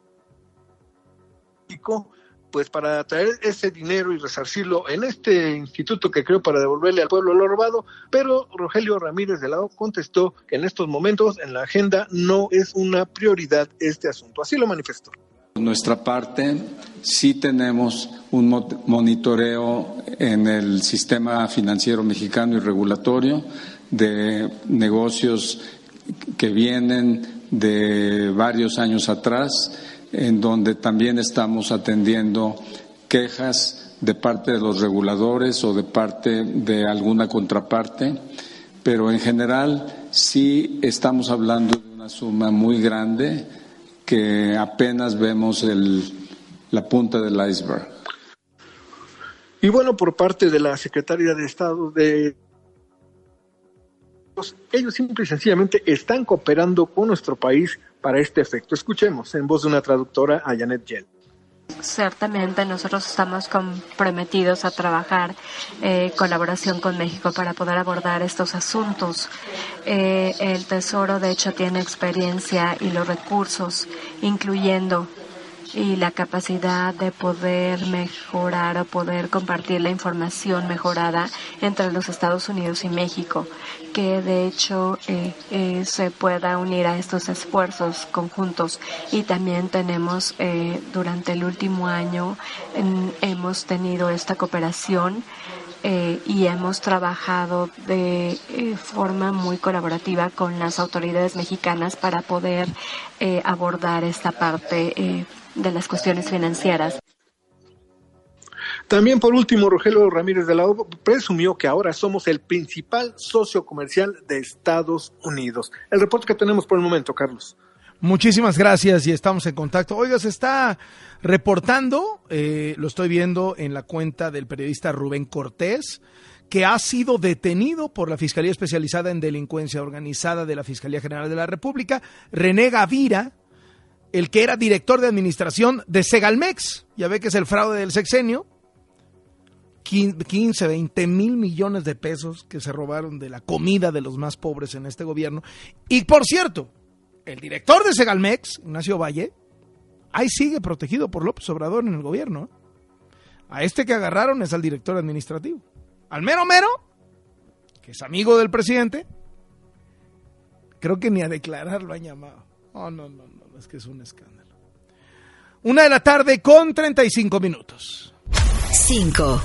pues para traer ese dinero y resarcirlo en este instituto que creo para devolverle al pueblo lo robado, pero Rogelio Ramírez de la O contestó que en estos momentos en la agenda no es una prioridad este asunto. Así lo manifestó. Por nuestra parte, sí tenemos un monitoreo en el sistema financiero mexicano y regulatorio de negocios que vienen de varios años atrás, en donde también estamos atendiendo quejas de parte de los reguladores o de parte de alguna contraparte, pero en general sí estamos hablando de una suma muy grande que apenas vemos el, la punta del iceberg. Y bueno, por parte de la Secretaría de Estado de ellos simple y sencillamente están cooperando con nuestro país para este efecto. Escuchemos en voz de una traductora a Janet Yellen. Ciertamente nosotros estamos comprometidos a trabajar en eh, colaboración con México para poder abordar estos asuntos. Eh, el Tesoro de hecho tiene experiencia y los recursos, incluyendo y la capacidad de poder mejorar o poder compartir la información mejorada entre los Estados Unidos y México, que de hecho eh, eh, se pueda unir a estos esfuerzos conjuntos. Y también tenemos eh, durante el último año en, hemos tenido esta cooperación Eh, y hemos trabajado de eh, forma muy colaborativa con las autoridades mexicanas para poder eh, abordar esta parte eh, de las cuestiones financieras. También, por último, Rogelio Ramírez de la O presumió que ahora somos el principal socio comercial de Estados Unidos. El reporte que tenemos por el momento, Carlos. Muchísimas gracias y estamos en contacto. Oiga, se está reportando, eh, lo estoy viendo en la cuenta del periodista Rubén Cortés, que ha sido detenido por la Fiscalía Especializada en Delincuencia Organizada de la Fiscalía General de la República, René Gavira, el que era director de administración de Segalmex. Ya ve que es el fraude del sexenio. quince, veinte mil millones de pesos que se robaron de la comida de los más pobres en este gobierno. Y por cierto, el director de Segalmex, Ignacio Valle, ahí sigue protegido por López Obrador en el gobierno. A este que agarraron es al director administrativo. Al mero mero, que es amigo del presidente, creo que ni a declarar lo han llamado. Oh, no, no, no, es que es un escándalo. Una de la tarde con treinta y cinco minutos. Cinco.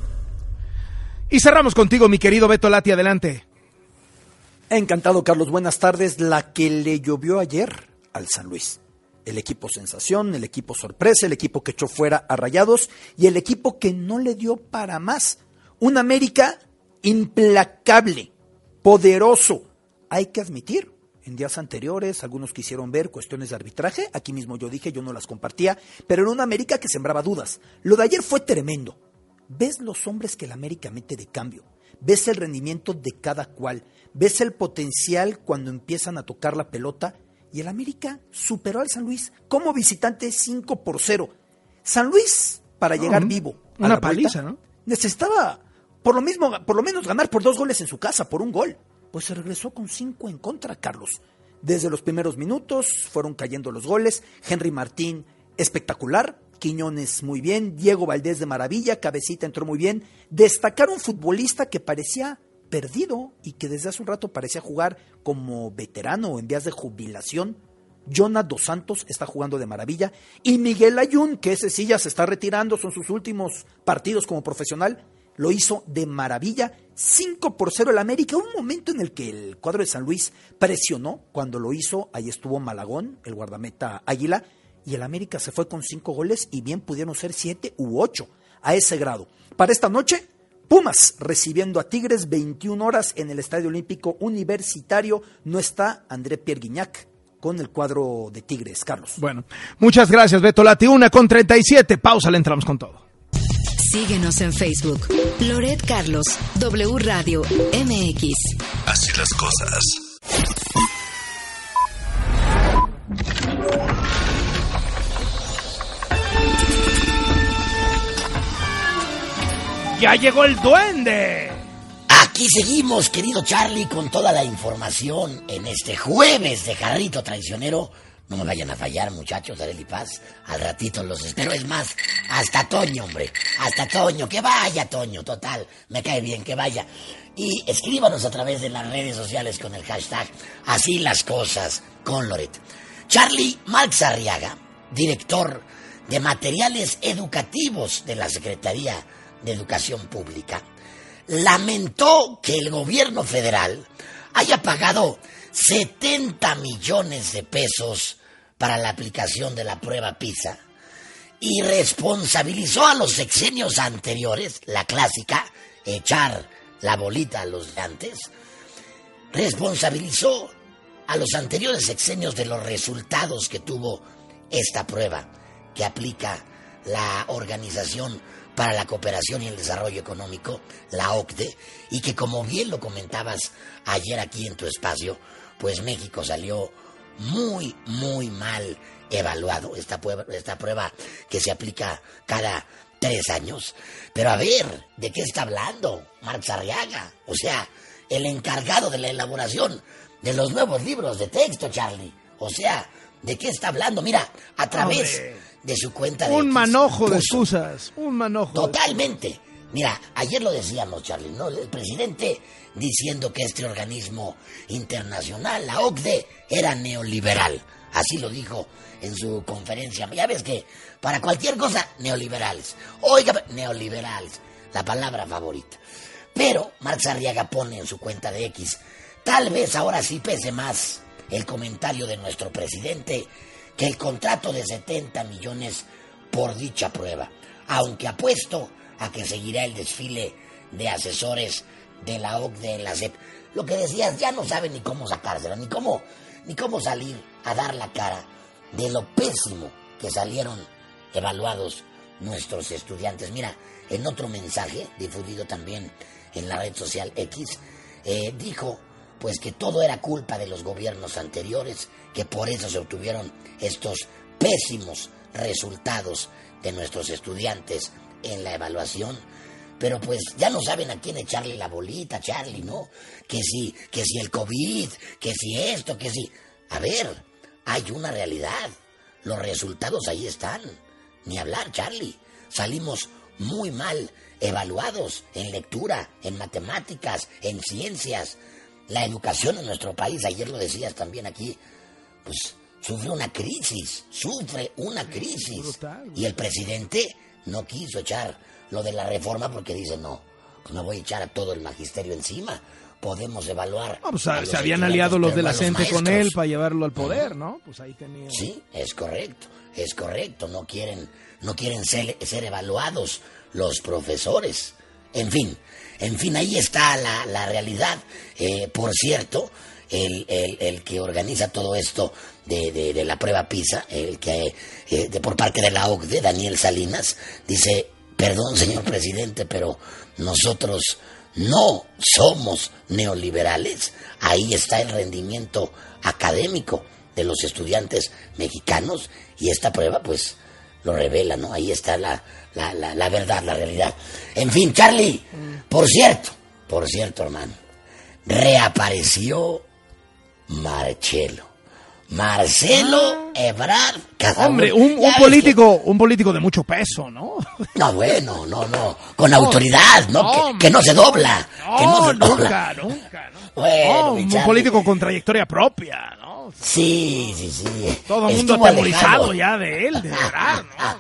Y cerramos contigo, mi querido Beto Lati, adelante. Encantado, Carlos. Buenas tardes. La que le llovió ayer al San Luis. El equipo sensación, el equipo sorpresa, el equipo que echó fuera a Rayados y el equipo que no le dio para más. Un América implacable, poderoso. Hay que admitir, en días anteriores algunos quisieron ver cuestiones de arbitraje. Aquí mismo yo dije, yo no las compartía, pero era un América que sembraba dudas. Lo de ayer fue tremendo. Ves los hombres que el América mete de cambio. Ves el rendimiento de cada cual. Ves el potencial cuando empiezan a tocar la pelota. Y el América superó al San Luis como visitante cinco por cero. San Luis, para no, llegar vivo a una la paliza, vuelta, ¿no? Necesitaba por lo mismo, por lo menos ganar por dos goles en su casa, por un gol. Pues se regresó con cinco en contra, Carlos. Desde los primeros minutos fueron cayendo los goles. Henry Martín, espectacular. Quiñones muy bien, Diego Valdés de maravilla, Cabecita entró muy bien. Destacar un futbolista que parecía perdido y que desde hace un rato parecía jugar como veterano o en vías de jubilación. Jonas Dos Santos está jugando de maravilla. Y Miguel Ayun, que ese sí ya se está retirando, son sus últimos partidos como profesional, lo hizo de maravilla. cinco por cero el América. Un momento en el que el cuadro de San Luis presionó cuando lo hizo. Ahí estuvo Malagón, el guardameta Águila. Y el América se fue con cinco goles y bien pudieron ser siete u ocho a ese grado. Para esta noche, Pumas recibiendo a Tigres, veintiuna horas en el Estadio Olímpico Universitario. No está André Pierre Guignac con el cuadro de Tigres, Carlos. Bueno, muchas gracias, Beto Lati. Una con treinta y siete. Pausa, le entramos con todo. Síguenos en Facebook. Loret Carlos, W Radio M X. Así las cosas. ¡Ya llegó el duende! Aquí seguimos, querido Charlie, con toda la información en este jueves de Jarrito Traicionero. No me vayan a fallar, muchachos, Arely Paz. Al ratito los espero. Es más, hasta Toño, hombre. Hasta Toño. Que vaya, Toño. Total, me cae bien, que vaya. Y escríbanos a través de las redes sociales con el hashtag Así las cosas con Loret. Charlie Marx Arriaga, director de materiales educativos de la Secretaría de Educación Pública, lamentó que el gobierno federal haya pagado setenta millones de pesos para la aplicación de la prueba PISA y responsabilizó a los sexenios anteriores, la clásica, echar la bolita a los de antes, responsabilizó a los anteriores sexenios de los resultados que tuvo esta prueba que aplica la Organización para la Cooperación y el Desarrollo Económico, la O C D E, y que como bien lo comentabas ayer aquí en tu espacio, pues México salió muy, muy mal evaluado, esta prueba, esta prueba que se aplica cada tres años. Pero a ver, ¿de qué está hablando Marx Arriaga? O sea, el encargado de la elaboración de los nuevos libros de texto, Charlie. O sea, ¿de qué está hablando? Mira, a través Hombre. de su cuenta de Un X, manojo puso, de excusas, un manojo. Totalmente. Mira, ayer lo decíamos, Charlie, ¿no? El presidente diciendo que este organismo internacional, la O C D E, era neoliberal. Así lo dijo en su conferencia. Ya ves que para cualquier cosa, neoliberales. Oiga, neoliberales, la palabra favorita. Pero Marx Arriaga pone en su cuenta de X, tal vez ahora sí pese más el comentario de nuestro presidente que el contrato de setenta millones por dicha prueba, aunque apuesto a que seguirá el desfile de asesores de la O C D E en la S E P. Lo que decías, ya no saben ni cómo sacársela, ni cómo, ni cómo salir a dar la cara de lo pésimo que salieron evaluados nuestros estudiantes. Mira, en otro mensaje difundido también en la red social X, eh, dijo pues que todo era culpa de los gobiernos anteriores, que por eso se obtuvieron estos pésimos resultados de nuestros estudiantes en la evaluación. Pero pues ya no saben a quién echarle la bolita, Charlie, ¿no? Que si, que si el COVID, que si esto, que si... A ver, hay una realidad. Los resultados ahí están. Ni hablar, Charlie. Salimos muy mal evaluados en lectura, en matemáticas, en ciencias. La educación en nuestro país, ayer lo decías también aquí, pues sufre una crisis, sufre una crisis. Brutal, brutal. Y el presidente no quiso echar lo de la reforma porque dice, no, pues me voy a echar a todo el magisterio encima. Podemos evaluar. No, pues se habían aliado los de la C E N T E con él para llevarlo al poder, ¿no? Pues ahí tenía. Sí, es correcto, es correcto. No quieren, no quieren ser, ser evaluados los profesores. En fin, en fin, ahí está la, la realidad. Eh, por cierto, el, el, el que organiza todo esto de, de, de la prueba PISA, el que eh, de, por parte de la O C D E, Daniel Salinas, dice, perdón, señor presidente, pero nosotros no somos neoliberales. Ahí está el rendimiento académico de los estudiantes mexicanos y esta prueba pues lo revela, ¿no? Ahí está la, la, la, la verdad, la realidad. En fin, Charlie, por cierto, por cierto, hermano, reapareció Marcelo. Marcelo ah. Ebrard Casaubon. Hombre, un, un político, que... un político de mucho peso, ¿no? No, bueno, no, no, con no, autoridad, ¿no? no que, que no se dobla, no, que no se nunca, dobla. nunca, ¿no? Bueno, no, un Charlie. político con trayectoria propia, ¿no? Sí, sí, sí. Todo el mundo atemorizado ya de él, de verdad, ¿no?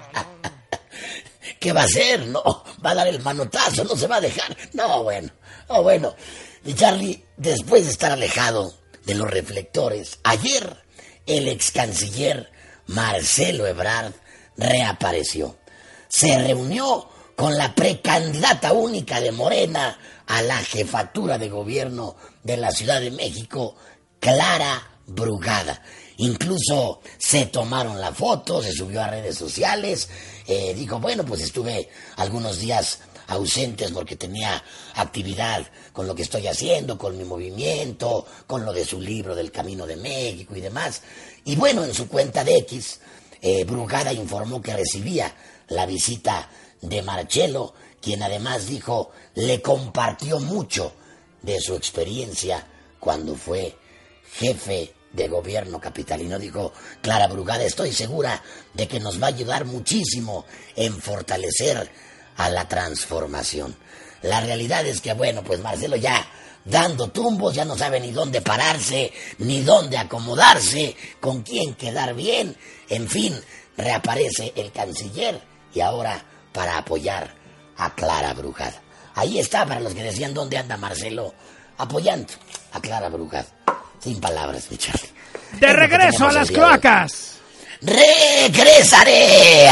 ¿Qué va a hacer? No, va a dar el manotazo, no se va a dejar. No, bueno, no, bueno. Y Charlie, después de estar alejado de los reflectores, ayer el ex canciller Marcelo Ebrard reapareció. Se reunió con la precandidata única de Morena a la jefatura de gobierno de la Ciudad de México, Clara Brugada. Incluso se tomaron la foto, se subió a redes sociales, eh, dijo, bueno, pues estuve algunos días ausentes porque tenía actividad con lo que estoy haciendo, con mi movimiento, con lo de su libro del Camino de México y demás. Y bueno, en su cuenta de X, eh, Brugada informó que recibía la visita de Marcelo, quien además dijo, le compartió mucho de su experiencia cuando fue jefe de gobierno capitalino. Dijo Clara Brugada, estoy segura de que nos va a ayudar muchísimo en fortalecer a la transformación. La realidad es que, bueno, pues Marcelo ya dando tumbos, ya no sabe ni dónde pararse, ni dónde acomodarse, con quién quedar bien. En fin, reaparece el canciller y ahora para apoyar a Clara Brugada. Ahí está, para los que decían dónde anda Marcelo, apoyando a Clara Brugada. Sin palabras, mi Charlie. De es regreso a las cloacas. ¡Regresaré!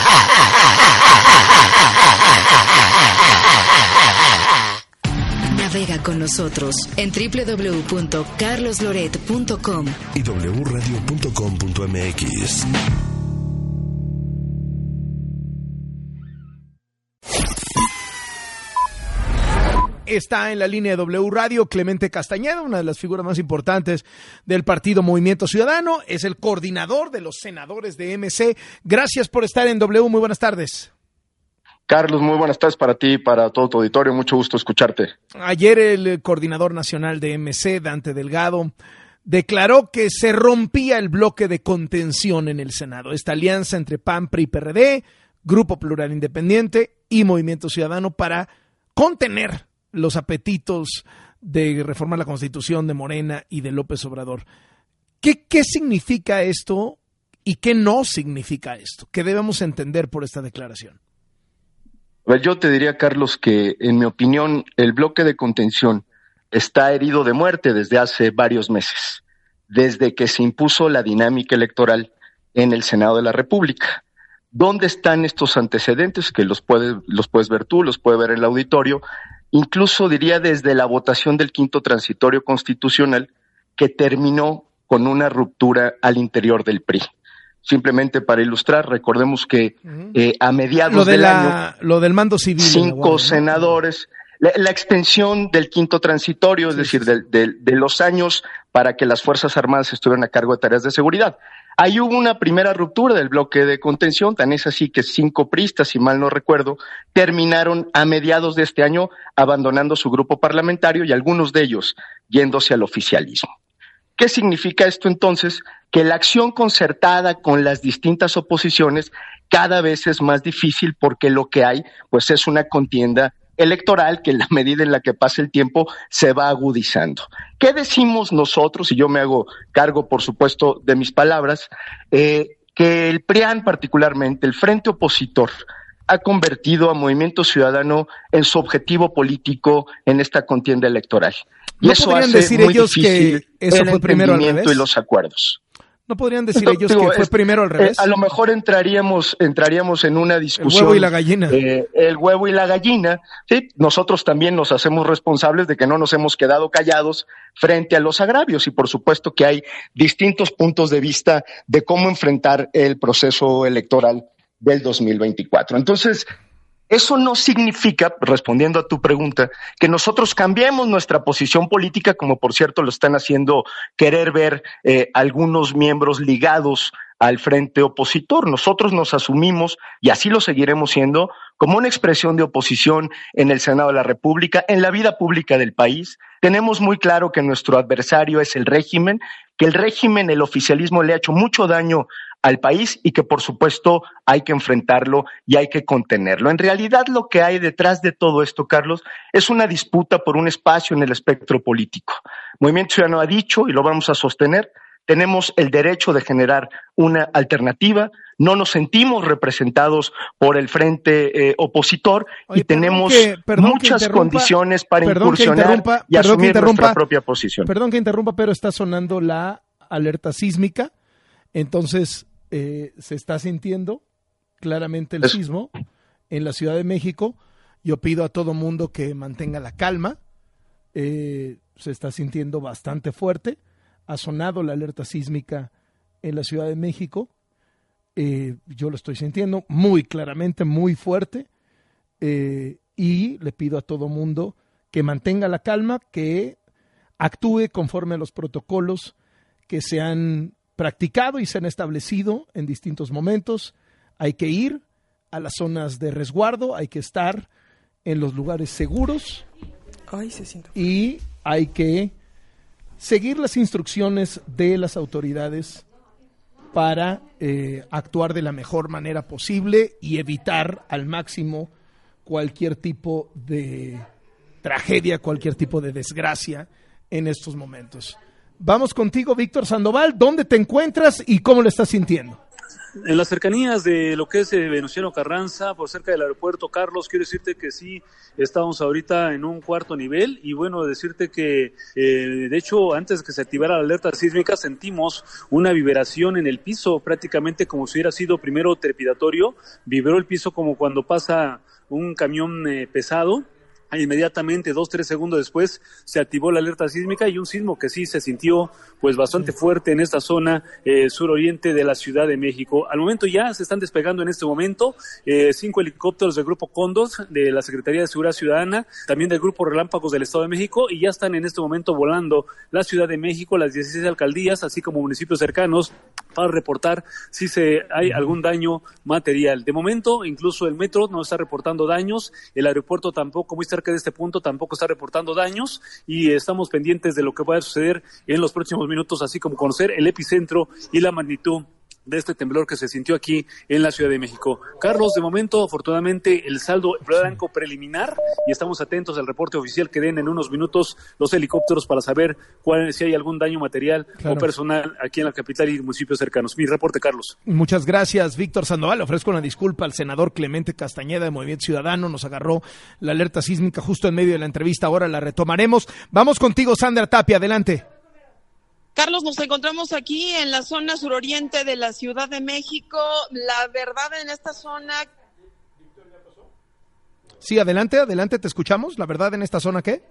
Navega con nosotros en doble u doble u doble u punto carlos loret punto com y doble u radio punto com punto m x. está en la línea de W Radio Clemente Castañeda, una de las figuras más importantes del partido Movimiento Ciudadano. Es el coordinador de los senadores de M C. Gracias por estar en W. Muy buenas tardes. Carlos, muy buenas tardes para ti y para todo tu auditorio. Mucho gusto escucharte. Ayer el coordinador nacional de M C, Dante Delgado, declaró que se rompía el bloque de contención en el Senado. Esta alianza entre P A N, P R I, P R D, Grupo Plural Independiente y Movimiento Ciudadano para contener los apetitos de reformar la Constitución de Morena y de López Obrador. ¿Qué, qué significa esto y qué no significa esto? ¿Qué debemos entender por esta declaración? Yo te diría, Carlos, que en mi opinión el bloque de contención está herido de muerte desde hace varios meses, desde que se impuso la dinámica electoral en el Senado de la República. ¿Dónde están estos antecedentes? Que los puedes, los puedes ver tú, los puede ver el auditorio. Incluso diría desde la votación del quinto transitorio constitucional, que terminó con una ruptura al interior del P R I. Simplemente para ilustrar, recordemos que eh, a mediados lo de del la, año, lo del mando civil, cinco Guardia, ¿no? senadores, la, la extensión del quinto transitorio, es sí, decir, sí. De, de, de los años para que las Fuerzas Armadas estuvieran a cargo de tareas de seguridad. Ahí hubo una primera ruptura del bloque de contención, tan es así que cinco priistas, si mal no recuerdo, terminaron a mediados de este año abandonando su grupo parlamentario y algunos de ellos yéndose al oficialismo. ¿Qué significa esto entonces? Que la acción concertada con las distintas oposiciones cada vez es más difícil porque lo que hay pues es una contienda electoral que en la medida en la que pasa el tiempo se va agudizando. ¿Qué decimos nosotros? Y yo me hago cargo, por supuesto, de mis palabras, eh, que el P R I A N particularmente, el Frente Opositor, ha convertido a Movimiento Ciudadano en su objetivo político en esta contienda electoral. Y ¿No eso podrían hace decir muy ellos difícil que eso el fue primero al entendimiento revés? y los acuerdos. ¿No podrían decir Entonces, ellos digo, que fue es, primero al revés? Eh, a lo mejor entraríamos entraríamos en una discusión. El huevo y la gallina. Eh, el huevo y la gallina. Sí, nosotros también nos hacemos responsables de que no nos hemos quedado callados frente a los agravios y por supuesto que hay distintos puntos de vista de cómo enfrentar el proceso electoral del dos mil veinticuatro. Entonces, eso no significa, respondiendo a tu pregunta, que nosotros cambiemos nuestra posición política, como por cierto lo están haciendo querer ver eh, algunos miembros ligados al frente opositor. Nosotros nos asumimos, y así lo seguiremos siendo, como una expresión de oposición en el Senado de la República, en la vida pública del país. Tenemos muy claro que nuestro adversario es el régimen, que el régimen, el oficialismo le ha hecho mucho daño al país y que por supuesto hay que enfrentarlo y hay que contenerlo. En realidad lo que hay detrás de todo esto, Carlos, es una disputa por un espacio en el espectro político. Movimiento Ciudadano ha dicho, y lo vamos a sostener, tenemos el derecho de generar una alternativa, no nos sentimos representados por el frente eh, opositor Oye, y tenemos que, muchas condiciones para incursionar y asumir nuestra propia posición. Perdón que interrumpa, pero está sonando la alerta sísmica, entonces eh, se está sintiendo claramente el es... sismo en la Ciudad de México. Yo pido a todo mundo que mantenga la calma, eh, se está sintiendo bastante fuerte. Ha sonado la alerta sísmica en la Ciudad de México. Eh, yo lo estoy sintiendo muy claramente, muy fuerte. Eh, y le pido a todo mundo que mantenga la calma, que actúe conforme a los protocolos que se han practicado y se han establecido en distintos momentos. Hay que ir a las zonas de resguardo, hay que estar en los lugares seguros. Ay, se siente. Y hay que seguir las instrucciones de las autoridades para eh, actuar de la mejor manera posible y evitar al máximo cualquier tipo de tragedia, cualquier tipo de desgracia en estos momentos. Vamos contigo, Víctor Sandoval. ¿Dónde te encuentras y cómo lo estás sintiendo? En las cercanías de lo que es eh, Venustiano Carranza, por cerca del aeropuerto, Carlos, quiero decirte que sí, estamos ahorita en un cuarto nivel y bueno, decirte que eh, de hecho antes de que se activara la alerta sísmica sentimos una vibración en el piso, prácticamente como si hubiera sido primero trepidatorio, vibró el piso como cuando pasa un camión eh, pesado Inmediatamente, dos, tres segundos después, se activó la alerta sísmica y un sismo que sí se sintió pues bastante fuerte en esta zona eh, suroriente de la Ciudad de México. Al momento ya se están despegando en este momento eh, cinco helicópteros del Grupo Cóndor, de la Secretaría de Seguridad Ciudadana, también del Grupo Relámpagos del Estado de México, y ya están en este momento volando la Ciudad de México, las dieciséis alcaldías, así como municipios cercanos, para reportar si se hay algún daño material. De momento, incluso el metro no está reportando daños, el aeropuerto tampoco, muy cerca de este punto, tampoco está reportando daños, y estamos pendientes de lo que vaya a suceder en los próximos minutos, así como conocer el epicentro y la magnitud de este temblor que se sintió aquí en la Ciudad de México. Carlos, de momento, afortunadamente, el saldo blanco preliminar, y estamos atentos al reporte oficial que den en unos minutos los helicópteros para saber cuál, si hay algún daño material claro. o personal aquí en la capital y municipios cercanos. Mi reporte, Carlos. Muchas gracias, Víctor Sandoval. Le ofrezco una disculpa al senador Clemente Castañeda de Movimiento Ciudadano. Nos agarró la alerta sísmica justo en medio de la entrevista. Ahora la retomaremos. Vamos contigo, Sandra Tapia. Adelante. Carlos, nos encontramos aquí en la zona suroriente de la Ciudad de México. La verdad, en esta zona... Sí, adelante, adelante, te escuchamos. ¿La verdad en esta zona qué?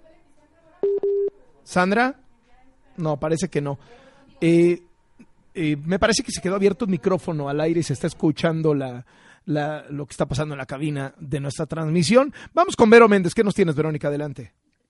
¿Sandra? No, parece que no. Eh, eh, me parece que se quedó abierto el micrófono al aire y se está escuchando la, la, lo que está pasando en la cabina de nuestra transmisión. Vamos con Vero Méndez. ¿Qué nos tienes, Verónica? Adelante.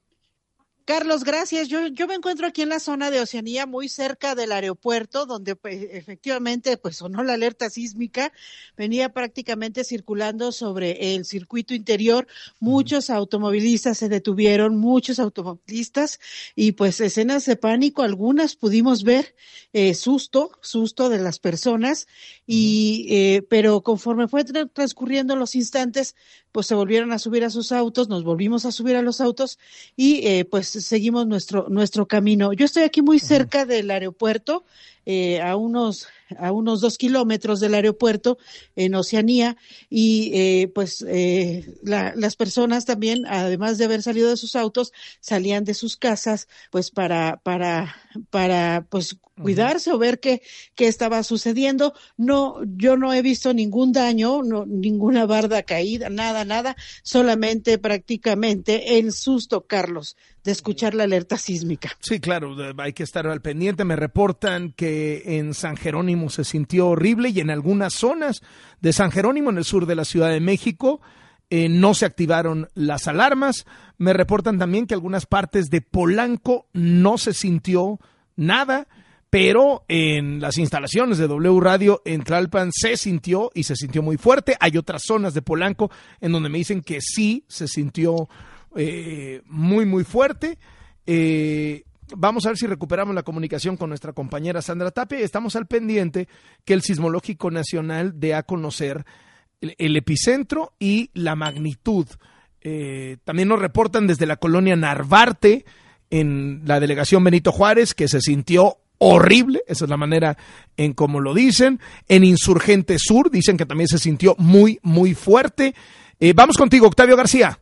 Carlos, gracias. Yo, yo me encuentro aquí en la zona de Oceanía, muy cerca del aeropuerto, donde pues, efectivamente pues sonó la alerta sísmica. Venía prácticamente circulando sobre el circuito interior. Muchos automovilistas se detuvieron, muchos automovilistas, y pues escenas de pánico, algunas pudimos ver, eh, susto, susto de las personas, y eh, pero conforme fue tra- transcurriendo los instantes, pues se volvieron a subir a sus autos, nos volvimos a subir a los autos, y eh, pues seguimos nuestro nuestro camino. Yo estoy aquí muy cerca del aeropuerto, eh, a unos a unos dos kilómetros del aeropuerto en Oceanía, y eh, pues eh, la, las personas también, además de haber salido de sus autos, salían de sus casas pues para para para pues cuidarse o ver qué qué estaba sucediendo. No, yo no he visto ningún daño, no, ninguna barda caída, nada, nada, solamente prácticamente el susto, Carlos, de escuchar la alerta sísmica. Sí, claro, hay que estar al pendiente. Me reportan que en San Jerónimo se sintió horrible, y en algunas zonas de San Jerónimo, en el sur de la Ciudad de México, eh, no se activaron las alarmas. Me reportan también que algunas partes de Polanco no se sintió nada, pero en las instalaciones de W Radio en Tlalpan se sintió, y se sintió muy fuerte. Hay otras zonas de Polanco en donde me dicen que sí se sintió eh, muy, muy fuerte. Eh, vamos a ver si recuperamos la comunicación con nuestra compañera Sandra Tapia. Estamos al pendiente que el Sismológico Nacional dé a conocer el, el epicentro y la magnitud. Eh, también nos reportan desde la colonia Narvarte, en la delegación Benito Juárez, que se sintió horrible, esa es la manera en cómo lo dicen. En Insurgente Sur dicen que también se sintió muy, muy fuerte. Eh, vamos contigo, Octavio García.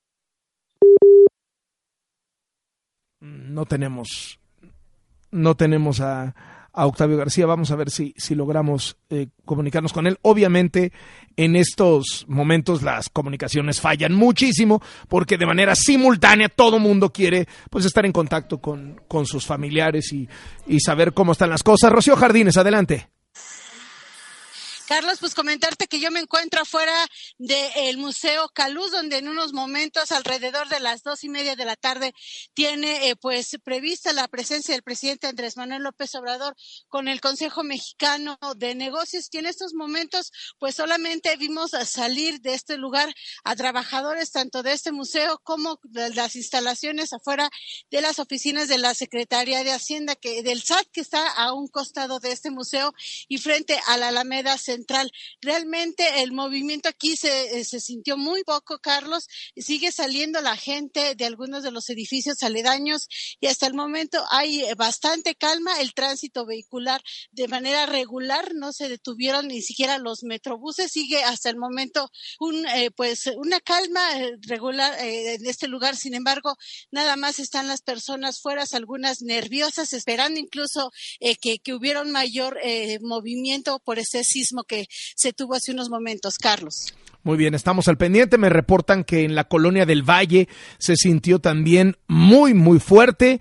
No tenemos, no tenemos a, a Octavio García. Vamos a ver si, si logramos eh, comunicarnos con él. Obviamente, en estos momentos las comunicaciones fallan muchísimo, porque de manera simultánea todo mundo quiere pues estar en contacto con, con sus familiares y, y saber cómo están las cosas. Rocío Jardines, adelante. Carlos, pues comentarte que yo me encuentro afuera del Museo Caluz, donde en unos momentos, alrededor de las dos y media de la tarde, tiene eh, pues prevista la presencia del presidente Andrés Manuel López Obrador con el Consejo Mexicano de Negocios. Y en estos momentos, pues solamente vimos salir de este lugar a trabajadores tanto de este museo como de las instalaciones afuera de las oficinas de la Secretaría de Hacienda, que del S A T, que está a un costado de este museo y frente a la Alameda Central. Realmente el movimiento aquí se, se sintió muy poco, Carlos. Sigue saliendo la gente de algunos de los edificios aledaños, y hasta el momento hay bastante calma. El tránsito vehicular de manera regular, no se detuvieron ni siquiera los metrobuses. Sigue hasta el momento un eh, pues una calma regular eh, en este lugar. Sin embargo, nada más están las personas fuera, algunas nerviosas, esperando incluso eh, que, que hubiera un mayor eh, movimiento por ese sismo que se tuvo hace unos momentos, Carlos. Muy bien, estamos al pendiente. Me reportan que en la colonia del Valle se sintió también muy, muy fuerte,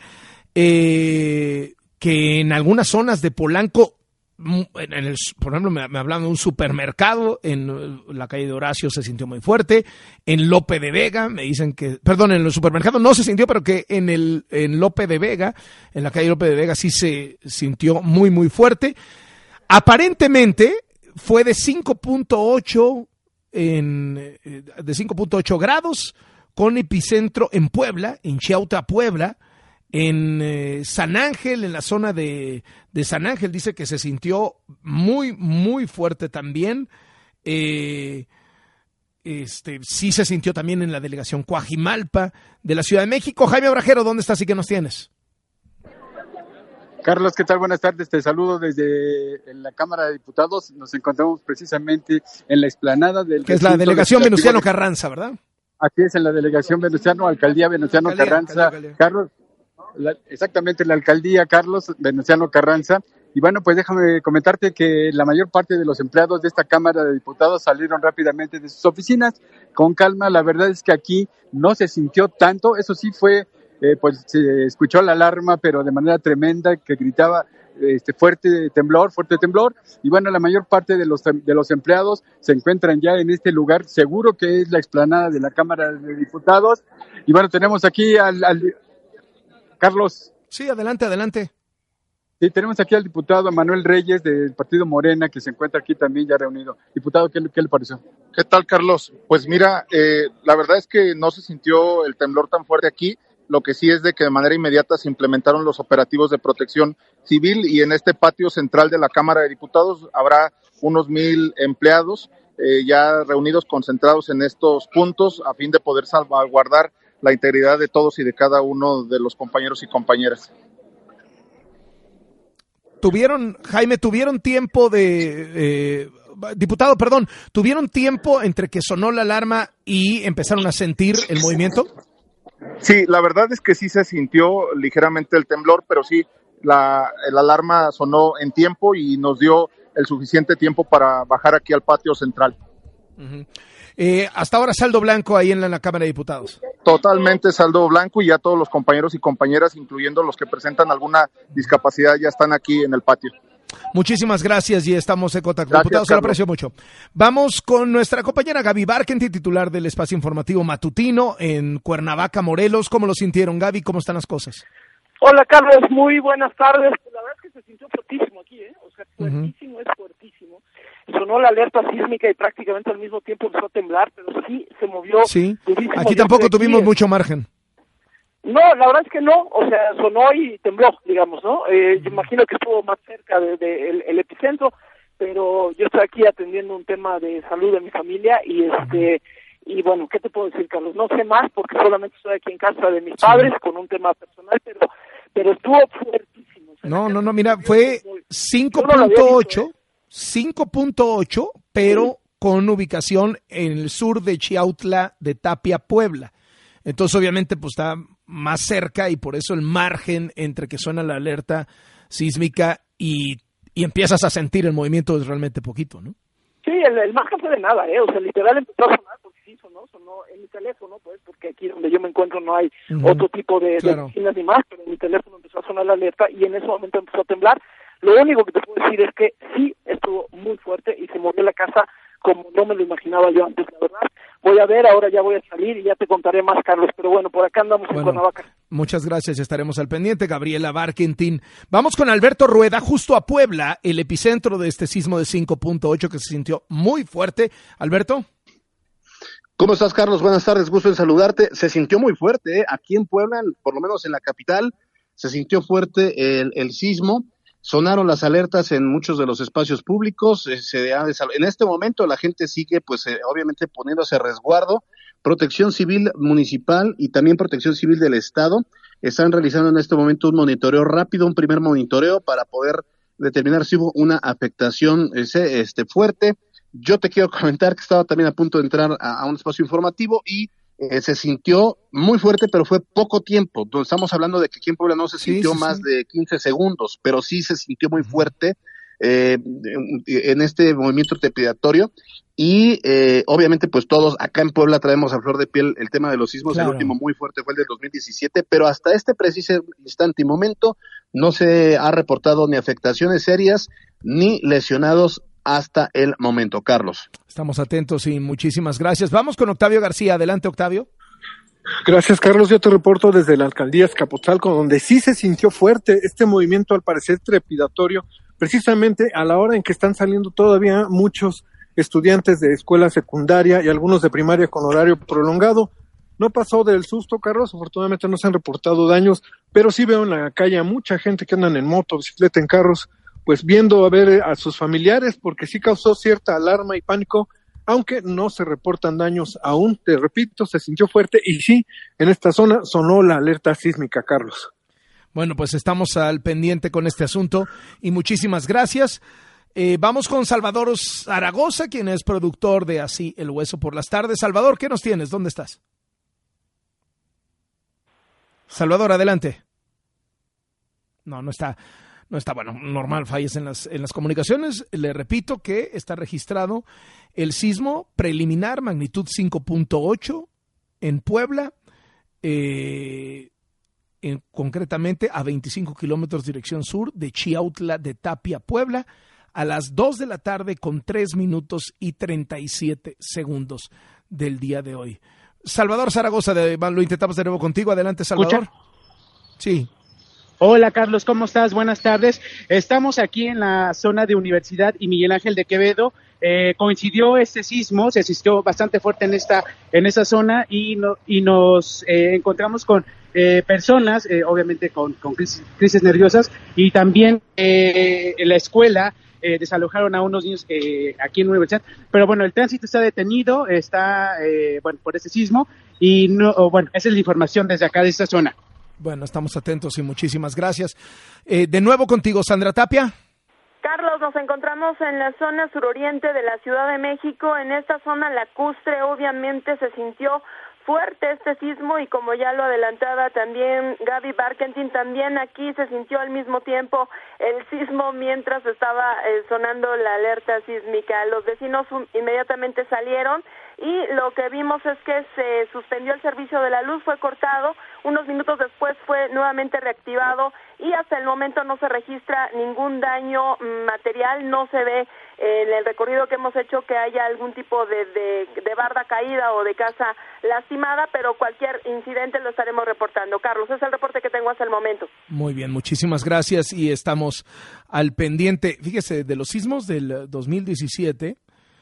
eh, que en algunas zonas de Polanco, en el, por ejemplo, me, me hablan de un supermercado en la calle de Horacio, se sintió muy fuerte. En Lope de Vega me dicen que, perdón, en el supermercado no se sintió, pero que en el en Lope de Vega, en la calle Lope de Vega sí se sintió muy muy fuerte. Aparentemente fue de cinco punto ocho en de cinco punto ocho grados, con epicentro en Puebla, en Chiautla, Puebla. En eh, San Ángel, en la zona de, de San Ángel, dice que se sintió muy, muy fuerte también. Eh, este, sí se sintió también en la delegación Coajimalpa de la Ciudad de México. Jaime Obrajero, ¿dónde estás y qué nos tienes? Carlos, ¿qué tal? Buenas tardes. Te saludo desde la Cámara de Diputados. Nos encontramos precisamente en la explanada del... Que es la delegación Venustiano Carranza, ¿verdad? Aquí es en la delegación Venustiano, alcaldía Venustiano Alcaldía, Carranza. alcaldía, alcaldía. Carlos... La, exactamente, la alcaldía Carlos Venustiano Carranza. Y bueno, pues déjame comentarte que la mayor parte de los empleados de esta Cámara de Diputados salieron rápidamente de sus oficinas con calma. La verdad es que aquí no se sintió tanto, eso sí fue, eh, pues se escuchó la alarma, pero de manera tremenda, que gritaba este fuerte temblor, fuerte temblor. Y bueno, la mayor parte de los de los empleados se encuentran ya en este lugar, seguro que es la explanada de la Cámara de Diputados. Y bueno, tenemos aquí al, al Carlos. Sí, adelante, adelante. Sí, tenemos aquí al diputado Manuel Reyes del Partido Morena, que se encuentra aquí también ya reunido. Diputado, ¿qué, qué le pareció? ¿Qué tal, Carlos? Pues mira, eh, la verdad es que no se sintió el temblor tan fuerte aquí. Lo que sí es de que de manera inmediata se implementaron los operativos de protección civil y en este patio central de la Cámara de Diputados habrá unos mil empleados eh, ya reunidos, concentrados en estos puntos a fin de poder salvaguardar la integridad de todos y de cada uno de los compañeros y compañeras. Tuvieron, Jaime, tuvieron tiempo de, eh, diputado, perdón, tuvieron tiempo entre que sonó la alarma y empezaron a sentir el movimiento. Sí, la verdad es que sí se sintió ligeramente el temblor, pero sí, la, la alarma sonó en tiempo y nos dio el suficiente tiempo para bajar aquí al patio central. Uh-huh. Eh, hasta ahora saldo blanco ahí en la, en la Cámara de Diputados. Totalmente saldo blanco y ya todos los compañeros y compañeras, incluyendo los que presentan alguna discapacidad, ya están aquí en el patio. Muchísimas gracias y estamos en contacto. Gracias, Diputados, se lo Carlos. aprecio mucho. Vamos con nuestra compañera Gaby Barkentin, titular del espacio informativo matutino en Cuernavaca, Morelos. ¿Cómo lo sintieron, Gaby? ¿Cómo están las cosas? Hola, Carlos, muy buenas tardes. La verdad es que se sintió fuertísimo aquí, ¿eh? O sea, fuertísimo, uh-huh. es fuertísimo. Sonó la alerta sísmica y prácticamente al mismo tiempo empezó a temblar, pero sí se movió. Sí, durísimo. aquí Yo tampoco aquí, tuvimos eh, mucho margen. No, la verdad es que no, o sea, sonó y tembló, digamos, ¿no? Eh, yo imagino que estuvo más cerca de, de el, el epicentro, pero yo estoy aquí atendiendo un tema de salud de mi familia y este... Y bueno, ¿qué te puedo decir, Carlos? No sé más porque solamente estoy aquí en casa de mis padres con un tema personal, pero pero estuvo fuertísimo. O sea, no, no, no, mira, fue cinco punto ocho, cinco punto ocho, pero sí, con ubicación en el sur de Chiautla de Tapia, Puebla. Entonces, obviamente, pues está más cerca y por eso el margen entre que suena la alerta sísmica y, y empiezas a sentir el movimiento es realmente poquito, ¿no? Sí, el, el margen fue de nada, ¿eh? O sea, literal empezó a sonar porque sí sonó, sonó en mi teléfono, pues, porque aquí donde yo me encuentro no hay uh-huh. otro tipo de, claro. de oficinas ni más, pero en mi teléfono empezó a sonar la alerta y en ese momento empezó a temblar. Lo único que te puedo decir es que sí estuvo muy fuerte y se movió la casa como no me lo imaginaba yo antes, la verdad. Voy a ver, ahora ya voy a salir y ya te contaré más, Carlos, pero bueno, por acá andamos bueno, en Cuernavaca. Muchas gracias, estaremos al pendiente, Gabriela Barkentin. Vamos con Alberto Rueda, justo a Puebla, el epicentro de este sismo de cinco punto ocho que se sintió muy fuerte. Alberto. ¿Cómo estás, Carlos? Buenas tardes, gusto en saludarte. Se sintió muy fuerte, ¿eh? Aquí en Puebla, por lo menos en la capital, se sintió fuerte el, el sismo. Sonaron las alertas en muchos de los espacios públicos. Eh, se ha desal... En este momento la gente sigue, pues, eh, obviamente poniéndose resguardo. Protección Civil Municipal y también Protección Civil del Estado están realizando en este momento un monitoreo rápido, un primer monitoreo para poder determinar si hubo una afectación ese, este, fuerte. Yo te quiero comentar que estaba también a punto de entrar a, a un espacio informativo y Eh, se sintió muy fuerte, pero fue poco tiempo. Entonces, estamos hablando de que aquí en Puebla no se sintió sí, sí, más sí. de quince segundos, pero sí se sintió muy fuerte. eh, en este movimiento trepidatorio. Y eh, obviamente pues todos acá en Puebla traemos a flor de piel el tema de los sismos. Claro. El último muy fuerte fue el del dos mil diecisiete, pero hasta este preciso instante y momento no se ha reportado ni afectaciones serias ni lesionados hasta el momento. Carlos. Estamos atentos y muchísimas gracias. Vamos con Octavio García. Adelante, Octavio. Gracias, Carlos. Yo te reporto desde la alcaldía Azcapotzalco, donde sí se sintió fuerte este movimiento, al parecer trepidatorio, precisamente a la hora en que están saliendo todavía muchos estudiantes de escuela secundaria y algunos de primaria con horario prolongado. No pasó del susto, Carlos, afortunadamente no se han reportado daños, pero sí veo en la calle a mucha gente que andan en moto, bicicleta, en carros, pues viendo a ver a sus familiares, porque sí causó cierta alarma y pánico, aunque no se reportan daños aún. Te repito, se sintió fuerte y sí, en esta zona sonó la alerta sísmica, Carlos. Bueno, pues estamos al pendiente con este asunto y muchísimas gracias. Eh, vamos con Salvador Zaragoza, quien es productor de Así el Hueso por las tardes. Salvador, ¿qué nos tienes? ¿Dónde estás? Salvador, adelante. No, no está, no está, bueno, normal, fallas en las, en las comunicaciones. Le repito que está registrado el sismo preliminar, magnitud cinco punto ocho en Puebla, eh, en, concretamente a veinticinco kilómetros dirección sur de Chiautla de Tapia, Puebla, a las dos de la tarde con tres minutos y treinta y siete segundos del día de hoy. Salvador Zaragoza, de, lo intentamos de nuevo contigo. Adelante, Salvador. ¿Escucha? Sí. Hola, Carlos, ¿cómo estás? Buenas tardes. Estamos aquí en la zona de Universidad y Miguel Ángel de Quevedo. Eh, coincidió este sismo, se sintió bastante fuerte en esta en esa zona y, no, y nos eh, encontramos con eh, personas, eh, obviamente con, con crisis, crisis nerviosas, y también eh, en la escuela eh, desalojaron a unos niños eh, aquí en la universidad. Pero bueno, el tránsito está detenido, está eh, bueno por este sismo y no, oh, bueno, esa es la información desde acá de esta zona. Bueno, estamos atentos y muchísimas gracias. Eh, de nuevo contigo, Sandra Tapia. Carlos, nos encontramos en la zona suroriente de la Ciudad de México. En esta zona lacustre obviamente se sintió fuerte este sismo y como ya lo adelantaba también Gaby Barkentin, también aquí se sintió al mismo tiempo el sismo mientras estaba eh, sonando la alerta sísmica. Los vecinos um, inmediatamente salieron y lo que vimos es que se suspendió el servicio de la luz, fue cortado, unos minutos después fue nuevamente reactivado y hasta el momento no se registra ningún daño material, no se ve en el recorrido que hemos hecho que haya algún tipo de, de, de barda caída o de casa lastimada, pero cualquier incidente lo estaremos reportando. Carlos, es el reporte que tengo hasta el momento. Muy bien, muchísimas gracias y estamos al pendiente. Fíjese, de los sismos del dos mil diecisiete,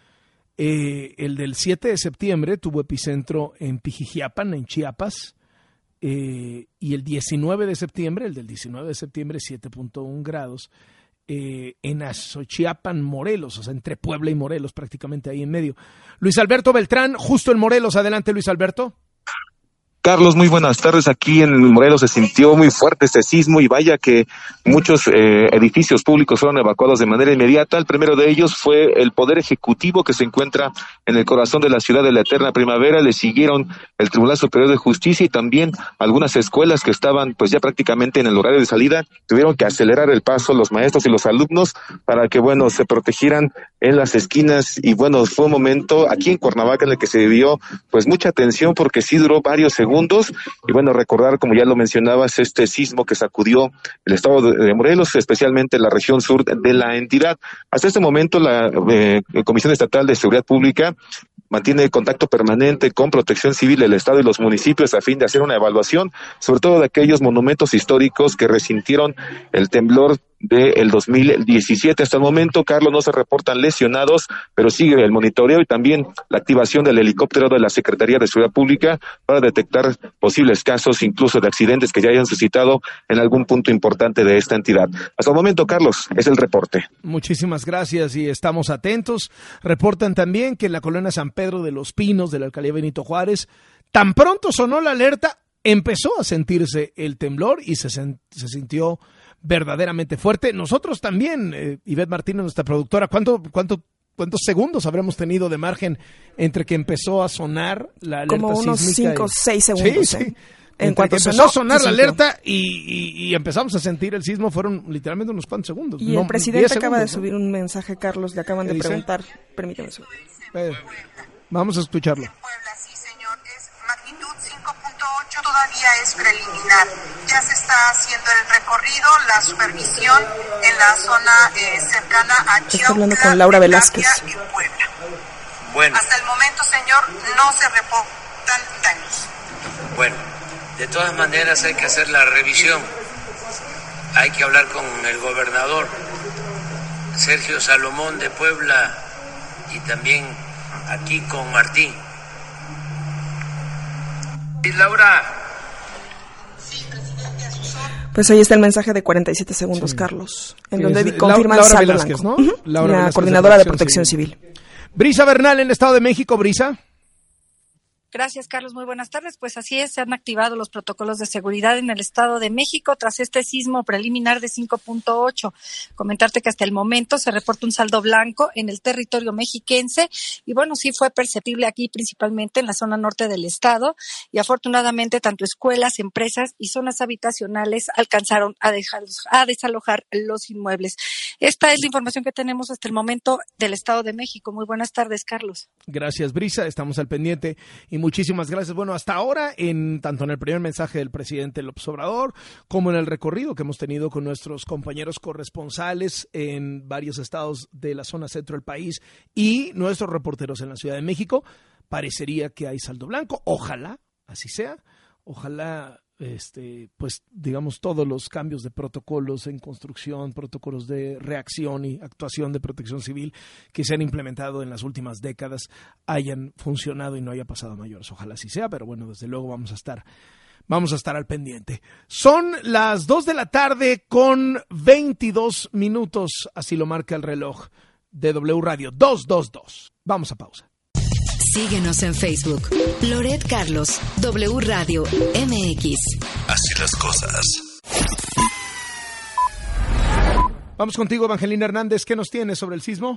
eh, el del siete de septiembre tuvo epicentro en Pijijiapan, en Chiapas, eh, y el diecinueve de septiembre, el del diecinueve de septiembre, siete punto uno grados, Eh, en Azochiapan, Morelos, o sea, entre Puebla y Morelos, prácticamente ahí en medio. Luis Alberto Beltrán, justo en Morelos. Adelante, Luis Alberto. Carlos, muy buenas tardes. Aquí en Morelos se sintió muy fuerte este sismo y vaya que muchos eh, edificios públicos fueron evacuados de manera inmediata. El primero de ellos fue el Poder Ejecutivo, que se encuentra en el corazón de la ciudad de la eterna primavera. Le siguieron el Tribunal Superior de Justicia y también algunas escuelas que estaban pues ya prácticamente en el horario de salida. Tuvieron que acelerar el paso los maestros y los alumnos para que, bueno, se protegieran en las esquinas. Y bueno, fue un momento aquí en Cuernavaca en el que se vivió pues mucha tensión porque sí duró varios segundos. Y bueno, recordar, como ya lo mencionabas, este sismo que sacudió el estado de Morelos, especialmente la región sur de la entidad. Hasta este momento, la eh, Comisión Estatal de Seguridad Pública mantiene contacto permanente con Protección Civil del Estado y los municipios a fin de hacer una evaluación, sobre todo de aquellos monumentos históricos que resintieron el temblor del dos mil diecisiete. Hasta el momento, Carlos, no se reportan lesionados, pero sigue el monitoreo y también la activación del helicóptero de la Secretaría de Seguridad Pública para detectar posibles casos, incluso de accidentes que ya hayan suscitado en algún punto importante de esta entidad. Hasta el momento, Carlos, es el reporte. Muchísimas gracias y estamos atentos. Reportan también que en la colonia San Pedro de los Pinos de la alcaldía Benito Juárez, tan pronto sonó la alerta, empezó a sentirse el temblor y se, se sintió verdaderamente fuerte. Nosotros también, eh, Ivette Martínez, nuestra productora, ¿cuánto, cuánto, ¿cuántos segundos habremos tenido de margen entre que empezó a sonar la alerta sísmica? Como unos cinco o seis segundos. Sí, ¿eh? sí. En Entre cuanto que empezó sonó, a sonar se la sintió. alerta y, y, y empezamos a sentir el sismo, fueron literalmente unos cuantos segundos. Y no, el presidente diez acaba de segundos, subir un mensaje, Carlos, le acaban de ¿Qué dice? preguntar. Permíteme un segundo. Eh, vamos a escucharlo. Todavía es preliminar. Ya se está haciendo el recorrido, la supervisión en la zona eh, cercana a Está hablando con Laura Velázquez. y Puebla. Bueno. Hasta el momento, señor, no se reportan daños. Bueno, de todas maneras hay que hacer la revisión. Hay que hablar con el gobernador Sergio Salomón de Puebla y también aquí con Martín. Y Laura. Pues ahí está el mensaje de cuarenta y siete segundos, sí. Carlos, en Sí, donde es, confirman Laura saldo Velázquez, blanco. ¿no? Uh-huh. Laura la Velázquez coordinadora de de Protección Civil. Civil. Brisa Bernal en el Estado de México, Brisa. Gracias, Carlos. Muy buenas tardes. Pues así es, se han activado los protocolos de seguridad en el Estado de México tras este sismo preliminar de cinco punto ocho. Comentarte que hasta el momento se reporta un saldo blanco en el territorio mexiquense y bueno, sí fue perceptible aquí principalmente en la zona norte del Estado y afortunadamente tanto escuelas, empresas y zonas habitacionales alcanzaron a, dejar, a desalojar los inmuebles. Esta es la información que tenemos hasta el momento del Estado de México. Muy buenas tardes, Carlos. Gracias, Brisa. Estamos al pendiente y muchísimas gracias. Bueno, hasta ahora, en tanto en el primer mensaje del presidente López Obrador, como en el recorrido que hemos tenido con nuestros compañeros corresponsales en varios estados de la zona centro del país y nuestros reporteros en la Ciudad de México, parecería que hay saldo blanco. Ojalá así sea. Ojalá, este, pues, digamos, todos los cambios de protocolos en construcción, protocolos de reacción y actuación de protección civil que se han implementado en las últimas décadas hayan funcionado y no haya pasado a mayores. Ojalá así sea, pero bueno, desde luego vamos a estar, vamos a estar al pendiente. Son las dos de la tarde con veintidós minutos, así lo marca el reloj de W Radio dos dos dos. Vamos a pausa. Síguenos en Facebook. Loret Carlos, W Radio M X. Así las cosas. Vamos contigo, Evangelina Hernández. ¿Qué nos tienes sobre el sismo?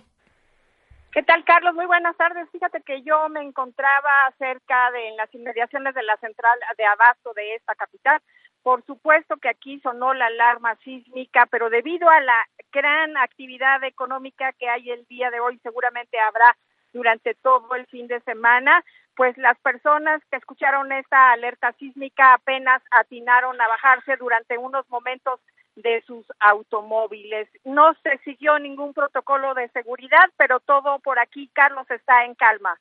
¿Qué tal, Carlos? Muy buenas tardes. Fíjate que yo me encontraba cerca de en las inmediaciones de la central de abasto de esta capital. Por supuesto que aquí sonó la alarma sísmica, pero debido a la gran actividad económica que hay el día de hoy, seguramente habrá durante todo el fin de semana, pues las personas que escucharon esta alerta sísmica apenas atinaron a bajarse durante unos momentos de sus automóviles. No se siguió ningún protocolo de seguridad, pero todo por aquí, Carlos, está en calma.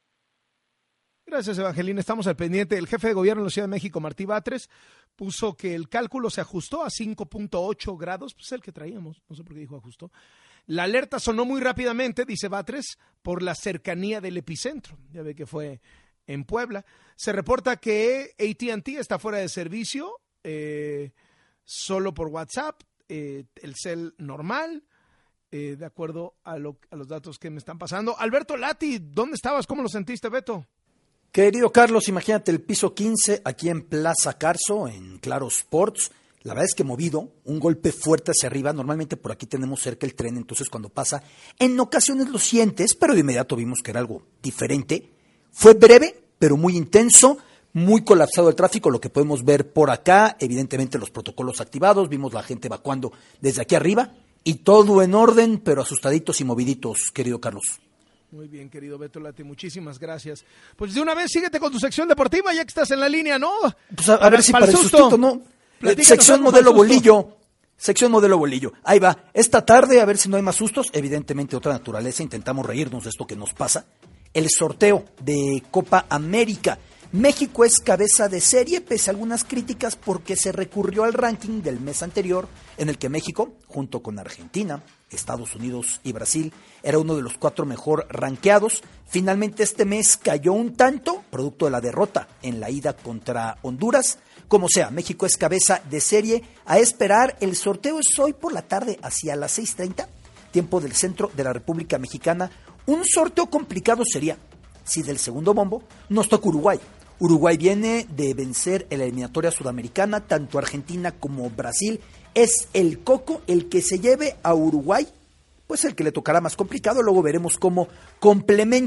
Gracias, Evangelina. Estamos al pendiente. El jefe de gobierno de la Ciudad de México, Martí Batres, puso que el cálculo se ajustó a cinco punto ocho grados, pues el que traíamos, no sé por qué dijo ajustó. La alerta sonó muy rápidamente, dice Batres, por la cercanía del epicentro. Ya ve que fue en Puebla. Se reporta que A T and T está fuera de servicio, eh, solo por WhatsApp, eh, el cel normal, eh, de acuerdo a, lo, a los datos que me están pasando. Alberto Lati, ¿dónde estabas? ¿Cómo lo sentiste, Beto? Querido Carlos, imagínate el piso quince aquí en Plaza Carso, en Claro Sports. La verdad es que movido, un golpe fuerte hacia arriba. Normalmente por aquí tenemos cerca el tren, entonces cuando pasa, en ocasiones lo sientes, pero de inmediato vimos que era algo diferente. Fue breve, pero muy intenso, muy colapsado el tráfico, lo que podemos ver por acá. Evidentemente los protocolos activados, vimos la gente evacuando desde aquí arriba y todo en orden, pero asustaditos y moviditos, querido Carlos. Muy bien, querido Beto Lati, muchísimas gracias. Pues de una vez síguete con tu sección deportiva, ya que estás en la línea, ¿no? Pues a, a ver si para el sustito, ¿no? Platícanos, sección modelo bolillo, sección modelo bolillo. Ahí va, esta tarde, a ver si no hay más sustos, evidentemente otra naturaleza, intentamos reírnos de esto que nos pasa. El sorteo de Copa América. México es cabeza de serie, pese a algunas críticas porque se recurrió al ranking del mes anterior, en el que México, junto con Argentina, Estados Unidos y Brasil, era uno de los cuatro mejor rankeados. Finalmente este mes cayó un tanto, producto de la derrota en la ida contra Honduras. Como sea, México es cabeza de serie. A esperar, el sorteo es hoy por la tarde, hacia las seis treinta, tiempo del centro de la República Mexicana. Un sorteo complicado sería si del segundo bombo nos toca Uruguay. Uruguay viene de vencer en la eliminatoria sudamericana, tanto Argentina como Brasil. Es el coco el que se lleve a Uruguay, pues el que le tocará más complicado. Luego veremos cómo complementa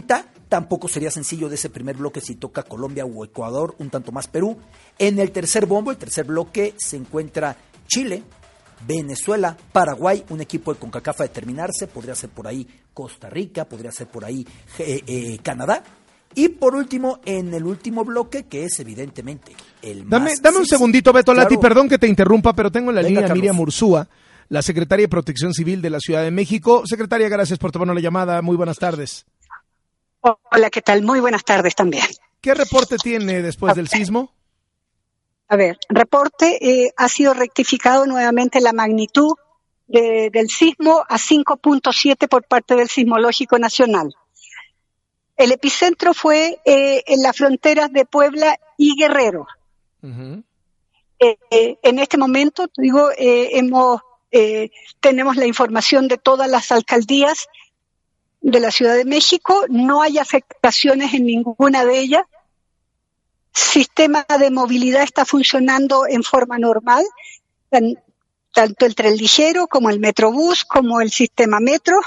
Tampoco sería sencillo de ese primer bloque si toca Colombia o Ecuador, un tanto más Perú. En el tercer bombo, el tercer bloque, se encuentra Chile, Venezuela, Paraguay, un equipo de CONCACAF a determinarse, podría ser por ahí Costa Rica, podría ser por ahí eh, eh, Canadá. Y por último, en el último bloque, que es evidentemente el dame, más... Dame un sí, segundito, Beto claro. Lati, perdón que te interrumpa, pero tengo en la Venga, línea a Carlos. Miriam Ursúa, la secretaria de Protección Civil de la Ciudad de México. Secretaria, gracias por tomarnos la llamada. Muy buenas tardes. Hola, ¿qué tal? Muy buenas tardes también. ¿Qué reporte tiene después del sismo? A ver, reporte, eh, ha sido rectificado nuevamente la magnitud de, del sismo a cinco punto siete por parte del Sismológico Nacional. El epicentro fue eh, en las fronteras de Puebla y Guerrero. Uh-huh. Eh, eh, en este momento, digo, eh, hemos eh, tenemos la información de todas las alcaldías de la Ciudad de México, no hay afectaciones en ninguna de ellas. Sistema de movilidad está funcionando en forma normal, tan, tanto el tren ligero como el metrobús, como el sistema metro.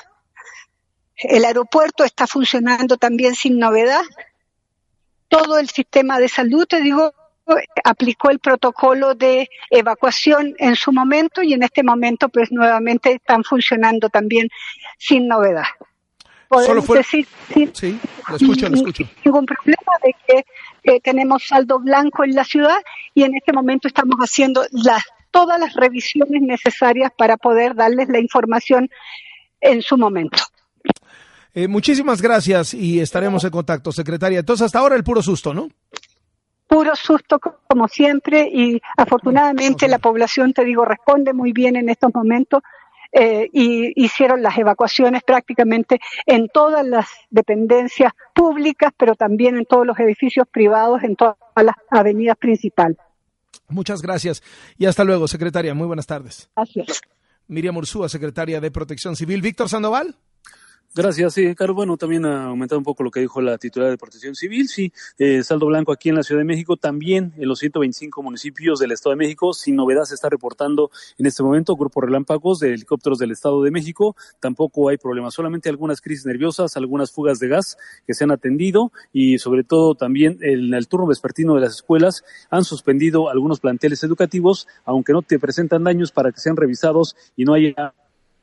El aeropuerto está funcionando también sin novedad. Todo el sistema de salud, te digo, aplicó el protocolo de evacuación en su momento y en este momento pues nuevamente están funcionando también sin novedad. Solo fue... decir sin, sí, lo escucho, lo escucho. sin ningún problema de que eh, tenemos saldo blanco en la ciudad y en este momento estamos haciendo las, todas las revisiones necesarias para poder darles la información en su momento. Eh, muchísimas gracias y estaremos en contacto, secretaria. Entonces, hasta ahora el puro susto, ¿no? Puro susto, como siempre, y afortunadamente la población, te digo, responde muy bien en estos momentos. Eh, y hicieron las evacuaciones prácticamente en todas las dependencias públicas, pero también en todos los edificios privados, en todas las avenidas principales. Muchas gracias y hasta luego, secretaria. Muy buenas tardes. Gracias. Miriam Ursúa, secretaria de Protección Civil. Víctor Sandoval. Gracias, sí, Carlos. Bueno, también a aumentar un poco lo que dijo la titular de Protección Civil. Sí, eh, saldo blanco aquí en la Ciudad de México, también en los ciento veinticinco municipios del Estado de México. Sin novedad se está reportando en este momento grupos relámpagos de helicópteros del Estado de México. Tampoco hay problemas, solamente algunas crisis nerviosas, algunas fugas de gas que se han atendido y sobre todo también en el turno vespertino de las escuelas han suspendido algunos planteles educativos, aunque no te presentan daños para que sean revisados y no haya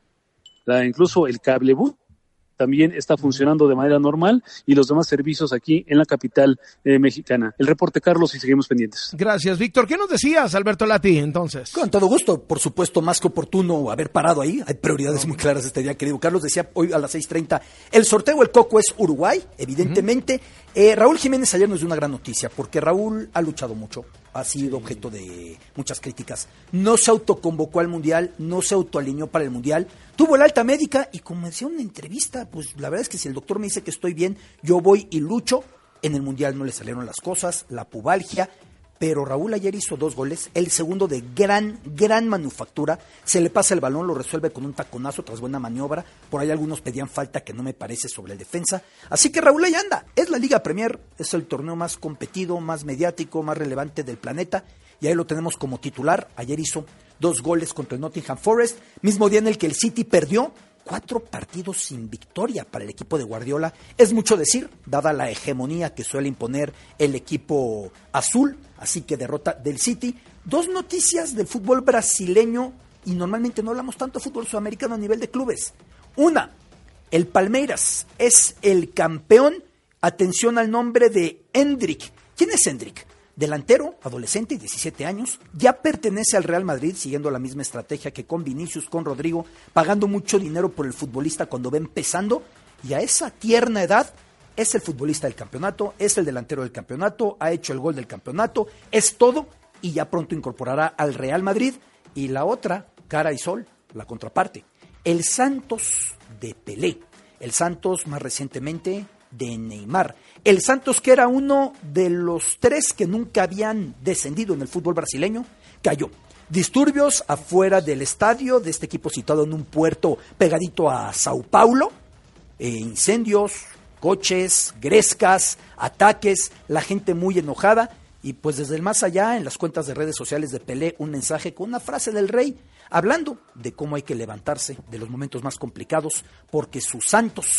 la, incluso el cablebús también está funcionando de manera normal y los demás servicios aquí en la capital eh, mexicana. El reporte, Carlos, y seguimos pendientes. Gracias, Víctor. ¿Qué nos decías, Alberto Lati, entonces? Con todo gusto, por supuesto, más que oportuno haber parado ahí. Hay prioridades muy claras este día, querido Carlos. Decía hoy a las seis treinta, el sorteo El Coco es Uruguay, evidentemente. Uh-huh. Eh, Raúl Jiménez ayer nos dio una gran noticia, porque Raúl ha luchado mucho, ha sido objeto de muchas críticas. No se autoconvocó al Mundial, no se autoalineó para el Mundial. Tuvo el alta médica y como decía en una entrevista, pues la verdad es que si el doctor me dice que estoy bien, yo voy y lucho. En el Mundial no le salieron las cosas, la pubalgia, pero Raúl ayer hizo dos goles, el segundo de gran, gran manufactura, se le pasa el balón, lo resuelve con un taconazo tras buena maniobra, por ahí algunos pedían falta que no me parece sobre el defensa, así que Raúl ahí anda, es la Liga Premier, es el torneo más competido, más mediático, más relevante del planeta, y ahí lo tenemos como titular, ayer hizo dos goles contra el Nottingham Forest, mismo día en el que el City perdió, cuatro partidos sin victoria para el equipo de Guardiola. Es mucho decir, dada la hegemonía que suele imponer el equipo azul, así que derrota del City. Dos noticias del fútbol brasileño, y normalmente no hablamos tanto de fútbol sudamericano a nivel de clubes. Una, el Palmeiras es el campeón. Atención al nombre de Endrick. ¿Quién es Endrick? Delantero, adolescente, diecisiete años, ya pertenece al Real Madrid, siguiendo la misma estrategia que con Vinicius, con Rodrigo, pagando mucho dinero por el futbolista cuando va empezando, y a esa tierna edad es el futbolista del campeonato, es el delantero del campeonato, ha hecho el gol del campeonato, es todo, y ya pronto incorporará al Real Madrid. Y la otra, cara y sol, la contraparte, el Santos de Pelé, el Santos más recientemente de Neymar. El Santos, que era uno de los tres que nunca habían descendido en el fútbol brasileño, cayó. Disturbios afuera del estadio de este equipo situado en un puerto pegadito a Sao Paulo, eh, incendios, coches, grescas, ataques, la gente muy enojada y pues desde el más allá en las cuentas de redes sociales de Pelé un mensaje con una frase del rey hablando de cómo hay que levantarse de los momentos más complicados porque sus Santos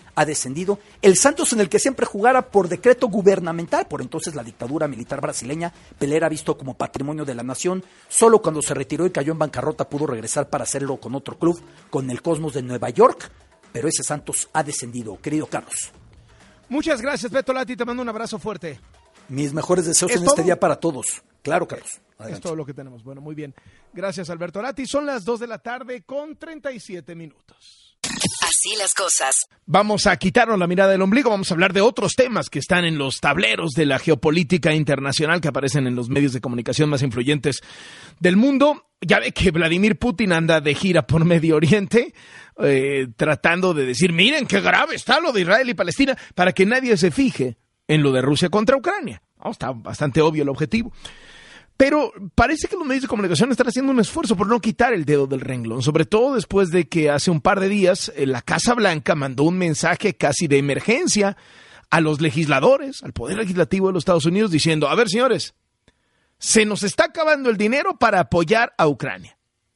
ha descendido. El Santos, en el que siempre jugara por decreto gubernamental, por entonces la dictadura militar brasileña, Pelé era visto como patrimonio de la nación. Solo cuando se retiró y cayó en bancarrota pudo regresar para hacerlo con otro club, con el Cosmos de Nueva York. Pero ese Santos ha descendido, querido Carlos. Muchas gracias, Beto Lati, te mando un abrazo fuerte. Mis mejores deseos en todo? este día para todos. Claro, Carlos. Adelante. Es todo lo que tenemos. Bueno, muy bien. Gracias, Alberto Lati. Son las dos de la tarde con treinta y siete minutos. Así las cosas. Vamos a quitarnos la mirada del ombligo, vamos a hablar de otros temas que están en los tableros de la geopolítica internacional que aparecen en los medios de comunicación más influyentes del mundo. Ya ve que Vladimir Putin anda de gira por Medio Oriente, eh, tratando de decir, miren qué grave está lo de Israel y Palestina, para que nadie se fije en lo de Rusia contra Ucrania. Oh, está bastante obvio el objetivo. Pero parece que los medios de comunicación están haciendo un esfuerzo por no quitar el dedo del renglón, sobre todo después de que hace un par de días la Casa Blanca mandó un mensaje casi de emergencia a los legisladores, al Poder Legislativo de los Estados Unidos, diciendo, a ver, señores, se nos está acabando el dinero para apoyar a Ucrania.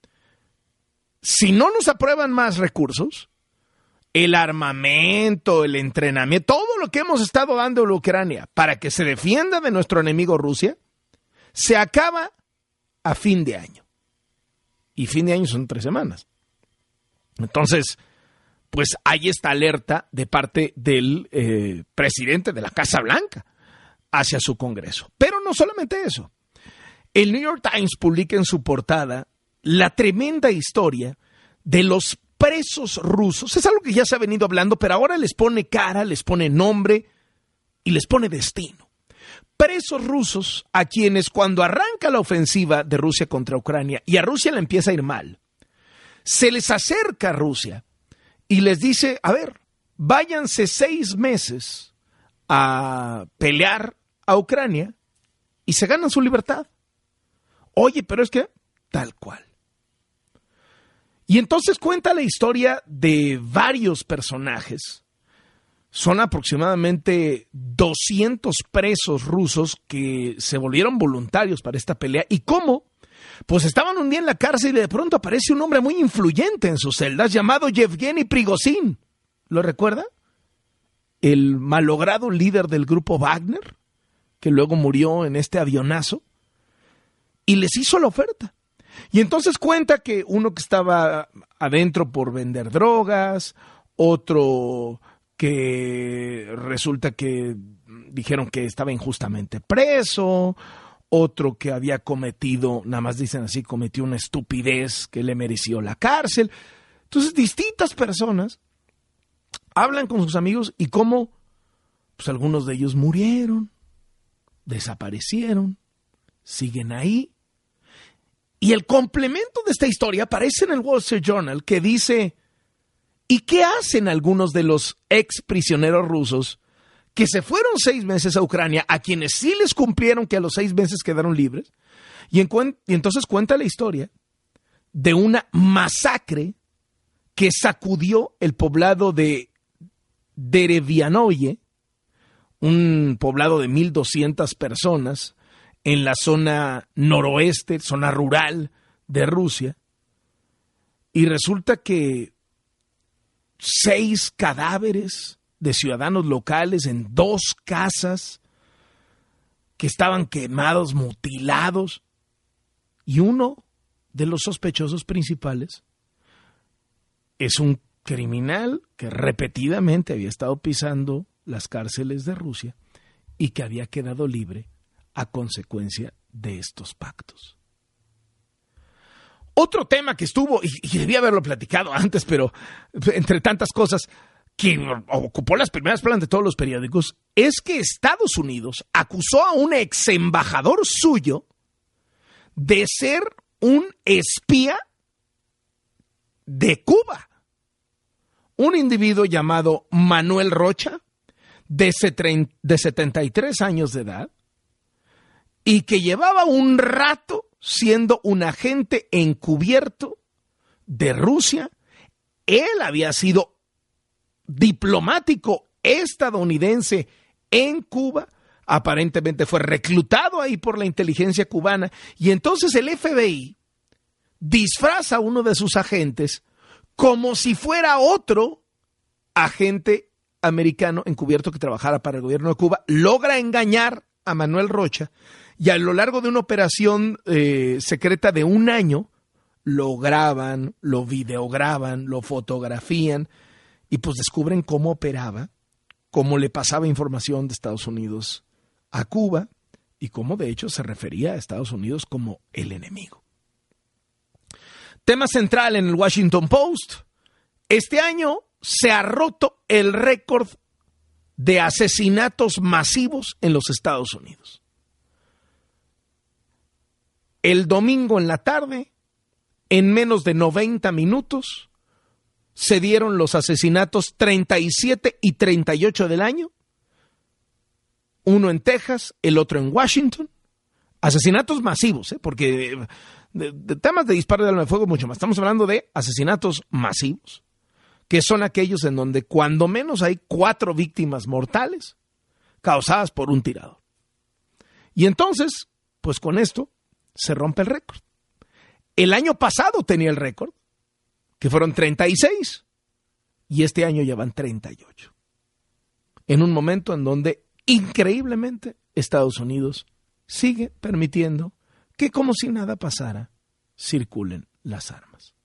Si no nos aprueban más recursos, el armamento, el entrenamiento, todo lo que hemos estado dando a Ucrania para que se defienda de nuestro enemigo Rusia, se acaba a fin de año. Y fin de año son tres semanas. Entonces, pues hay esta alerta de parte del eh, presidente de la Casa Blanca hacia su Congreso. Pero no solamente eso. El New York Times publica en su portada la tremenda historia de los presos rusos. Es algo que ya se ha venido hablando, pero ahora les pone cara, les pone nombre y les pone destino. Presos rusos a quienes cuando arranca la ofensiva de Rusia contra Ucrania y a Rusia le empieza a ir mal, se les acerca a Rusia y les dice, a ver, váyanse seis meses a pelear a Ucrania y se ganan su libertad. Oye, pero es que tal cual. Y entonces cuenta la historia de varios personajes. Son aproximadamente doscientos presos rusos que se volvieron voluntarios para esta pelea. ¿Y cómo? Pues estaban un día en la cárcel y de pronto aparece un hombre muy influyente en sus celdas llamado Yevgeny Prigozhin. ¿Lo recuerda? El malogrado líder del grupo Wagner, que luego murió en este avionazo. Y les hizo la oferta. Y entonces cuenta que uno que estaba adentro por vender drogas, otro que resulta que dijeron que estaba injustamente preso, otro que había cometido, nada más dicen así, cometió una estupidez que le mereció la cárcel. Entonces, distintas personas hablan con sus amigos y cómo pues, algunos de ellos murieron, desaparecieron, siguen ahí. Y el complemento de esta historia aparece en el Wall Street Journal, que dice, ¿y qué hacen algunos de los ex prisioneros rusos que se fueron seis meses a Ucrania, a quienes sí les cumplieron que a los seis meses quedaron libres? Y, en cuen- y entonces cuenta la historia de una masacre que sacudió el poblado de Derevianoye, un poblado de mil doscientas personas en la zona noroeste, zona rural de Rusia. Y resulta que seis cadáveres de ciudadanos locales en dos casas que estaban quemados, mutilados, y uno de los sospechosos principales es un criminal que repetidamente había estado pisando las cárceles de Rusia y que había quedado libre a consecuencia de estos pactos. Otro tema que estuvo, y, y debía haberlo platicado antes, pero entre tantas cosas, que ocupó las primeras planas de todos los periódicos, es que Estados Unidos acusó a un ex embajador suyo de ser un espía de Cuba. Un individuo llamado Manuel Rocha, de setenta y tres años de edad, y que llevaba un rato siendo un agente encubierto de Rusia. Él había sido diplomático estadounidense en Cuba, aparentemente fue reclutado ahí por la inteligencia cubana, y entonces el F B I disfraza a uno de sus agentes como si fuera otro agente americano encubierto que trabajara para el gobierno de Cuba logra engañar a Manuel Rocha y a lo largo de una operación eh, secreta de un año lo graban, lo videograban, lo fotografían y pues descubren cómo operaba, cómo le pasaba información de Estados Unidos a Cuba y cómo de hecho se refería a Estados Unidos como el enemigo. Tema central en el Washington Post. Este año se ha roto el récord de asesinatos masivos en los Estados Unidos. El domingo en la tarde, en menos de noventa minutos, se dieron los asesinatos treinta y siete y treinta y ocho del año. Uno en Texas, el otro en Washington. Asesinatos masivos, ¿eh? Porque de, de temas de disparo de arma de fuego mucho más. Estamos hablando de asesinatos masivos, que son aquellos en donde cuando menos hay cuatro víctimas mortales causadas por un tirador. Y entonces, pues con esto se rompe el récord. El año pasado tenía el récord, que fueron treinta y seis, y este año ya van treinta y ocho. En un momento en donde, increíblemente, Estados Unidos sigue permitiendo que, como si nada pasara, circulen las armas.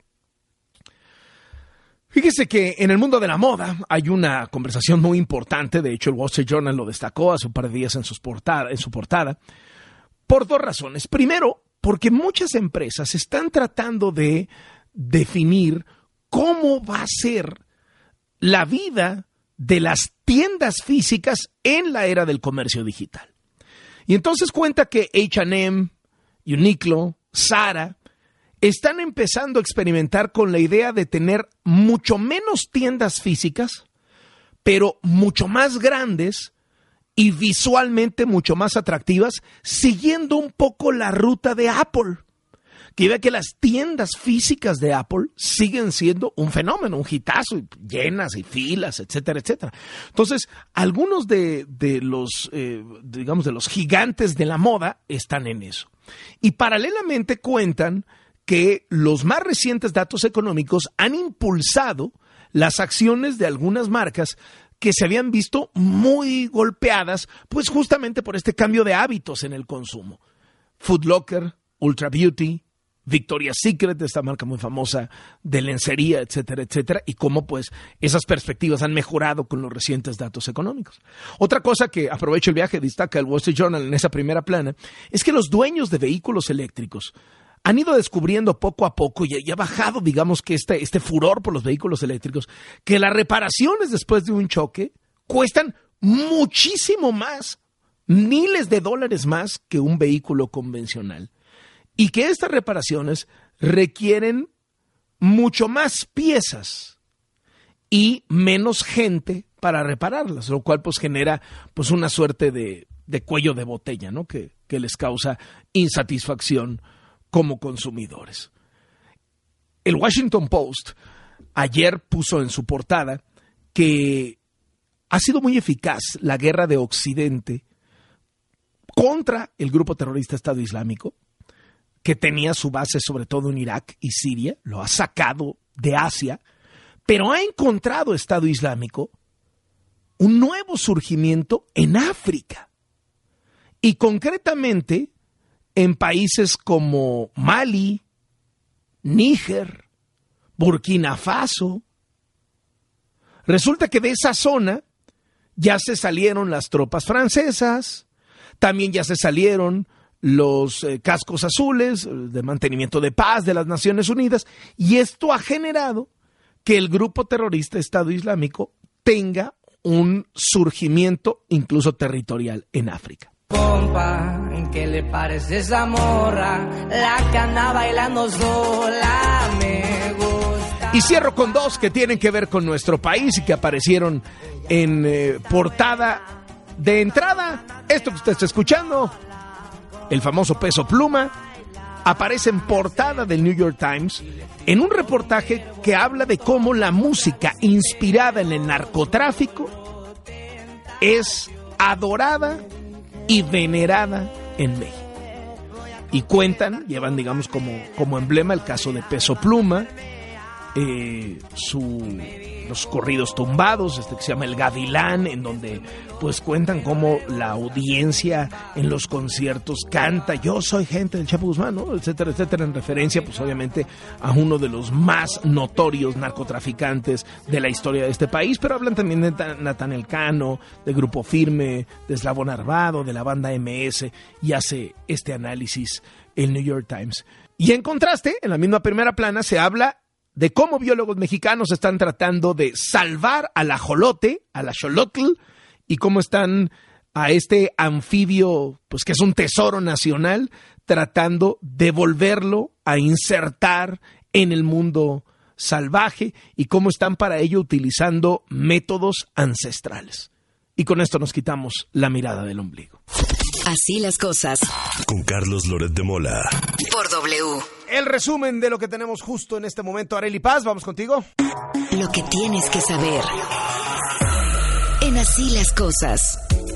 Fíjese que en el mundo de la moda hay una conversación muy importante, de hecho el Wall Street Journal lo destacó hace un par de días en, sus portada, en su portada, por dos razones. Primero, porque muchas empresas están tratando de definir cómo va a ser la vida de las tiendas físicas en la era del comercio digital. Y entonces cuenta que H and M, Uniqlo, Zara están empezando a experimentar con la idea de tener mucho menos tiendas físicas, pero mucho más grandes y visualmente mucho más atractivas, siguiendo un poco la ruta de Apple. Que vea que las tiendas físicas de Apple siguen siendo un fenómeno, un hitazo, llenas y filas, etcétera, etcétera. Entonces, algunos de, de los, eh, digamos, de los gigantes de la moda están en eso. Y paralelamente cuentan que los más recientes datos económicos han impulsado las acciones de algunas marcas que se habían visto muy golpeadas, pues justamente por este cambio de hábitos en el consumo. Foot Locker, Ultra Beauty, Victoria's Secret, esta marca muy famosa de lencería, etcétera, etcétera, y cómo pues esas perspectivas han mejorado con los recientes datos económicos. Otra cosa que aprovecho el viaje, destaca el Wall Street Journal en esa primera plana, es que los dueños de vehículos eléctricos han ido descubriendo poco a poco, y ha bajado, digamos que este, este furor por los vehículos eléctricos, que las reparaciones después de un choque cuestan muchísimo más, miles de dólares más que un vehículo convencional. Y que estas reparaciones requieren mucho más piezas y menos gente para repararlas, lo cual pues genera pues una suerte de, de cuello de botella, ¿no? Que, que les causa insatisfacción como consumidores. El Washington Post ayer puso en su portada que ha sido muy eficaz la guerra de Occidente contra el grupo terrorista Estado Islámico, que tenía su base sobre todo en Irak y Siria, lo ha sacado de Asia, pero ha encontrado Estado Islámico un nuevo surgimiento en África, y concretamente en países como Mali, Níger, Burkina Faso. Resulta que de esa zona ya se salieron las tropas francesas, también ya se salieron los eh, cascos azules de mantenimiento de paz de las Naciones Unidas, y esto ha generado que el grupo terrorista Estado Islámico tenga un surgimiento incluso territorial en África. Compa, ¿qué le parece esa morra? La que anda bailando sola me gusta. Y cierro con dos que tienen que ver con nuestro país y que aparecieron en eh, portada de entrada. Esto que usted está escuchando, el famoso Peso Pluma, aparece en portada del New York Times en un reportaje que habla de cómo la música inspirada en el narcotráfico es adorada y venerada en México. Y cuentan, llevan digamos como, como emblema el caso de Peso Pluma, eh, su, los corridos tumbados, este que se llama El Gavilán, en donde pues cuentan cómo la audiencia en los conciertos canta Yo soy gente del Chapo Guzmán, ¿no? etcétera, etcétera, en referencia pues obviamente a uno de los más notorios narcotraficantes de la historia de este país, pero hablan también de Natanael Cano, de Grupo Firme, de Eslabón Armado, de la banda eme ese, y hace este análisis el New York Times. Y en contraste, en la misma primera plana se habla de cómo biólogos mexicanos están tratando de salvar al ajolote, al axolotl, y cómo están a este anfibio, pues que es un tesoro nacional, tratando de volverlo a insertar en el mundo salvaje, y cómo están para ello utilizando métodos ancestrales. Y con esto nos quitamos la mirada del ombligo. Así las cosas. Con Carlos Loret de Mola. Por W. El resumen de lo que tenemos justo en este momento. Arely Paz, vamos contigo. Lo que tienes que saber. En Así las cosas.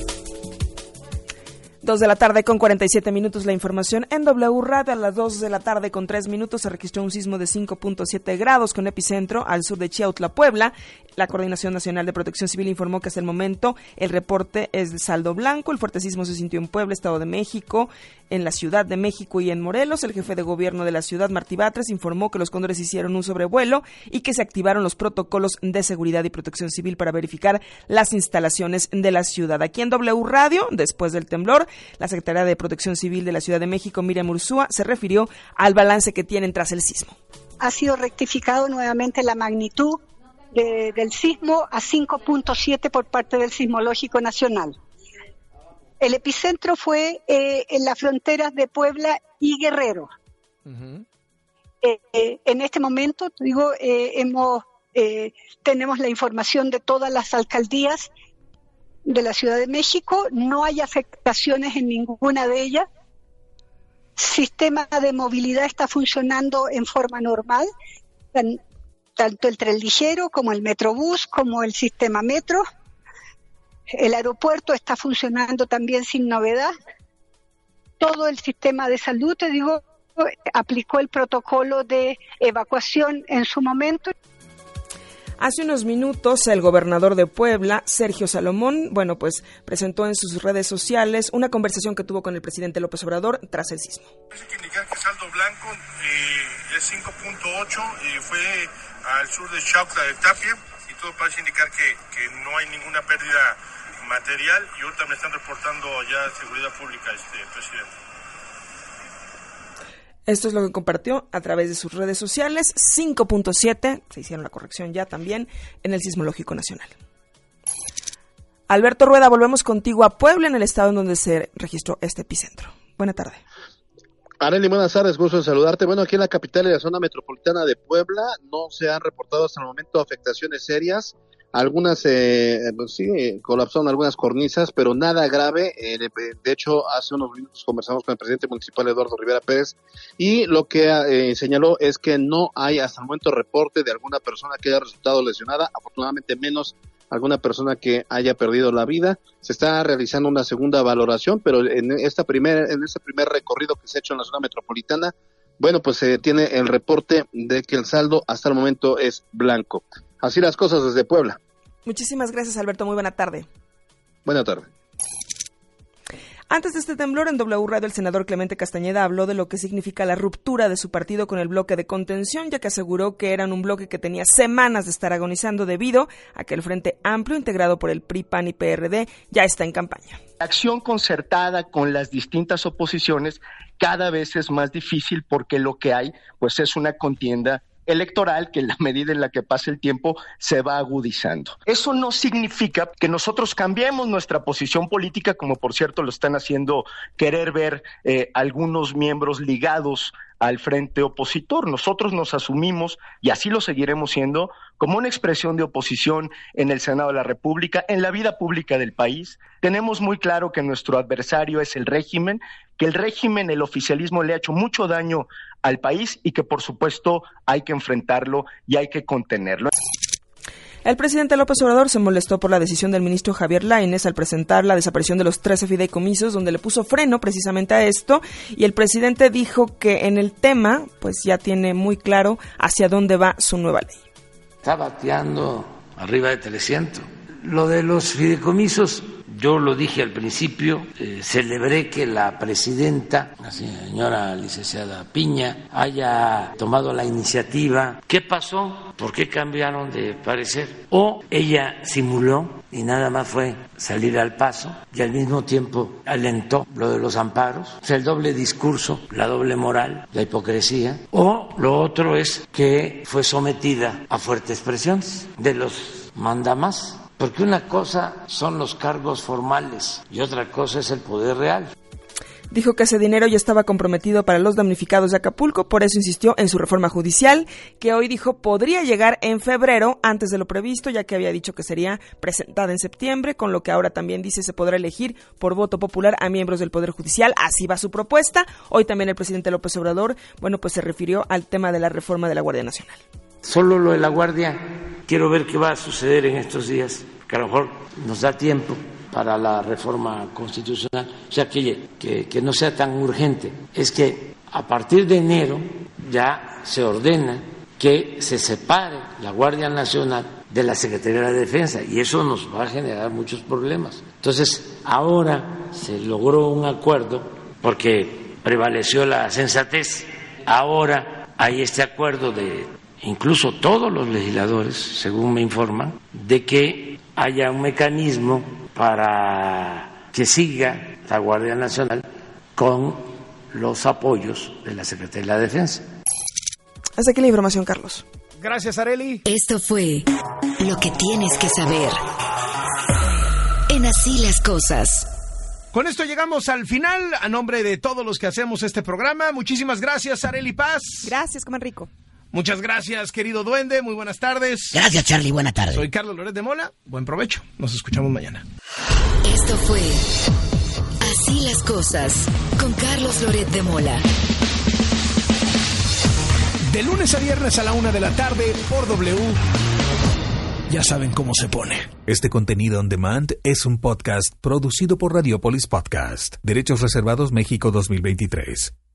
Dos de la tarde con cuarenta y siete minutos la información en W Radio. A las dos de la tarde con tres minutos se registró un sismo de cinco punto siete grados con epicentro al sur de Chiautla, Puebla. La Coordinación Nacional de Protección Civil informó que hasta el momento el reporte es de saldo blanco. El fuerte sismo se sintió en Puebla, Estado de México, en la Ciudad de México y en Morelos. El jefe de gobierno de la ciudad, Martí Batres, informó que los cóndores hicieron un sobrevuelo y que se activaron los protocolos de seguridad y protección civil para verificar las instalaciones de la ciudad. Aquí en W Radio, después del temblor, la secretaria de Protección Civil de la Ciudad de México, Miriam Ursúa, se refirió al balance que tienen tras el sismo. Ha sido rectificado nuevamente la magnitud de, del sismo a cinco punto siete por parte del Sismológico Nacional. El epicentro fue eh, en las fronteras de Puebla y Guerrero. Uh-huh. Eh, eh, en este momento, digo, eh, hemos eh, tenemos la información de todas las alcaldías de la Ciudad de México, no hay afectaciones en ninguna de ellas. Sistema de movilidad está funcionando en forma normal, tan, tanto el tren ligero como el metrobús, como el sistema metro. El aeropuerto está funcionando también sin novedad. Todo el sistema de salud, te digo, aplicó el protocolo de evacuación en su momento. Hace unos minutos, el gobernador de Puebla, Sergio Salomón, bueno, pues presentó en sus redes sociales una conversación que tuvo con el presidente López Obrador tras el sismo. Hay que indicar que el saldo blanco eh, es cinco punto ocho y fue al sur de Chaucla de Tapia, y todo parece indicar que, que no hay ninguna pérdida material, y ahorita me están reportando ya seguridad pública, este presidente. Esto es lo que compartió a través de sus redes sociales. cinco punto siete, se hicieron la corrección ya también en el Sismológico Nacional. Alberto Rueda, volvemos contigo a Puebla, en el estado en donde se registró este epicentro. Buena tarde. Arely, buenas tardes, gusto en saludarte. Bueno, aquí en la capital y la zona metropolitana de Puebla no se han reportado hasta el momento afectaciones serias. Algunas, eh, pues sí, colapsaron algunas cornisas, pero nada grave. Eh, de, de hecho, hace unos minutos conversamos con el presidente municipal, Eduardo Rivera Pérez, y lo que eh, señaló es que no hay hasta el momento reporte de alguna persona que haya resultado lesionada, afortunadamente menos alguna persona que haya perdido la vida. Se está realizando una segunda valoración, pero en esta primera, en este primer recorrido que se ha hecho en la zona metropolitana, bueno, pues se eh, tiene el reporte de que el saldo hasta el momento es blanco. Así las cosas desde Puebla. Muchísimas gracias, Alberto. Muy buena tarde. Buena tarde. Antes de este temblor, en W Radio, el senador Clemente Castañeda habló de lo que significa la ruptura de su partido con el bloque de contención, ya que aseguró que eran un bloque que tenía semanas de estar agonizando debido a que el Frente Amplio, integrado por el P R I, P A N y P R D, ya está en campaña. La acción concertada con las distintas oposiciones cada vez es más difícil, porque lo que hay, pues, es una contienda electoral que en la medida en la que pase el tiempo se va agudizando. Eso no significa que nosotros cambiemos nuestra posición política, como por cierto lo están haciendo querer ver eh, algunos miembros ligados al frente opositor. Nosotros nos asumimos, y así lo seguiremos siendo, como una expresión de oposición en el Senado de la República, en la vida pública del país. Tenemos muy claro que nuestro adversario es el régimen, que el régimen, el oficialismo, le ha hecho mucho daño al país y que por supuesto hay que enfrentarlo y hay que contenerlo. El presidente López Obrador se molestó por la decisión del ministro Javier Lainez al presentar la desaparición de los trece fideicomisos, donde le puso freno precisamente a esto, y el presidente dijo que en el tema pues ya tiene muy claro hacia dónde va su nueva ley. Está bateando arriba de trescientos. Lo de los fideicomisos, yo lo dije al principio, eh, celebré que la presidenta, la señora licenciada Piña, haya tomado la iniciativa. ¿Qué pasó? ¿Por qué cambiaron de parecer? O ella simuló y nada más fue salir al paso y al mismo tiempo alentó lo de los amparos, o sea, el doble discurso, la doble moral, la hipocresía. O lo otro es que fue sometida a fuertes presiones de los mandamás. Porque una cosa son los cargos formales y otra cosa es el poder real. Dijo que ese dinero ya estaba comprometido para los damnificados de Acapulco, por eso insistió en su reforma judicial, que hoy dijo podría llegar en febrero antes de lo previsto, ya que había dicho que sería presentada en septiembre, con lo que ahora también dice se podrá elegir por voto popular a miembros del Poder Judicial. Así va su propuesta. Hoy también el presidente López Obrador, bueno, pues se refirió al tema de la reforma de la Guardia Nacional. Solo lo de la Guardia, quiero ver qué va a suceder en estos días, que a lo mejor nos da tiempo para la reforma constitucional, o sea, que, que, que no sea tan urgente. Es que a partir de enero ya se ordena que se separe la Guardia Nacional de la Secretaría de la Defensa, y eso nos va a generar muchos problemas. Entonces, ahora se logró un acuerdo porque prevaleció la sensatez. Ahora hay este acuerdo de incluso todos los legisladores, según me informan, de que haya un mecanismo para que siga la Guardia Nacional con los apoyos de la Secretaría de la Defensa. Hasta aquí la información, Carlos. Gracias, Arely. Esto fue Lo que tienes que saber en Así las Cosas. Con esto llegamos al final. A nombre de todos los que hacemos este programa, muchísimas gracias, Arely Paz. Gracias, coman rico. Muchas gracias, querido Duende. Muy buenas tardes. Gracias, Charlie. Buena tarde. Soy Carlos Loret de Mola. Buen provecho. Nos escuchamos mañana. Esto fue Así las Cosas con Carlos Loret de Mola. De lunes a viernes a la una de la tarde por W. Ya saben cómo se pone. Este contenido on demand es un podcast producido por Radiopolis Podcast. Derechos reservados México dos mil veintitrés.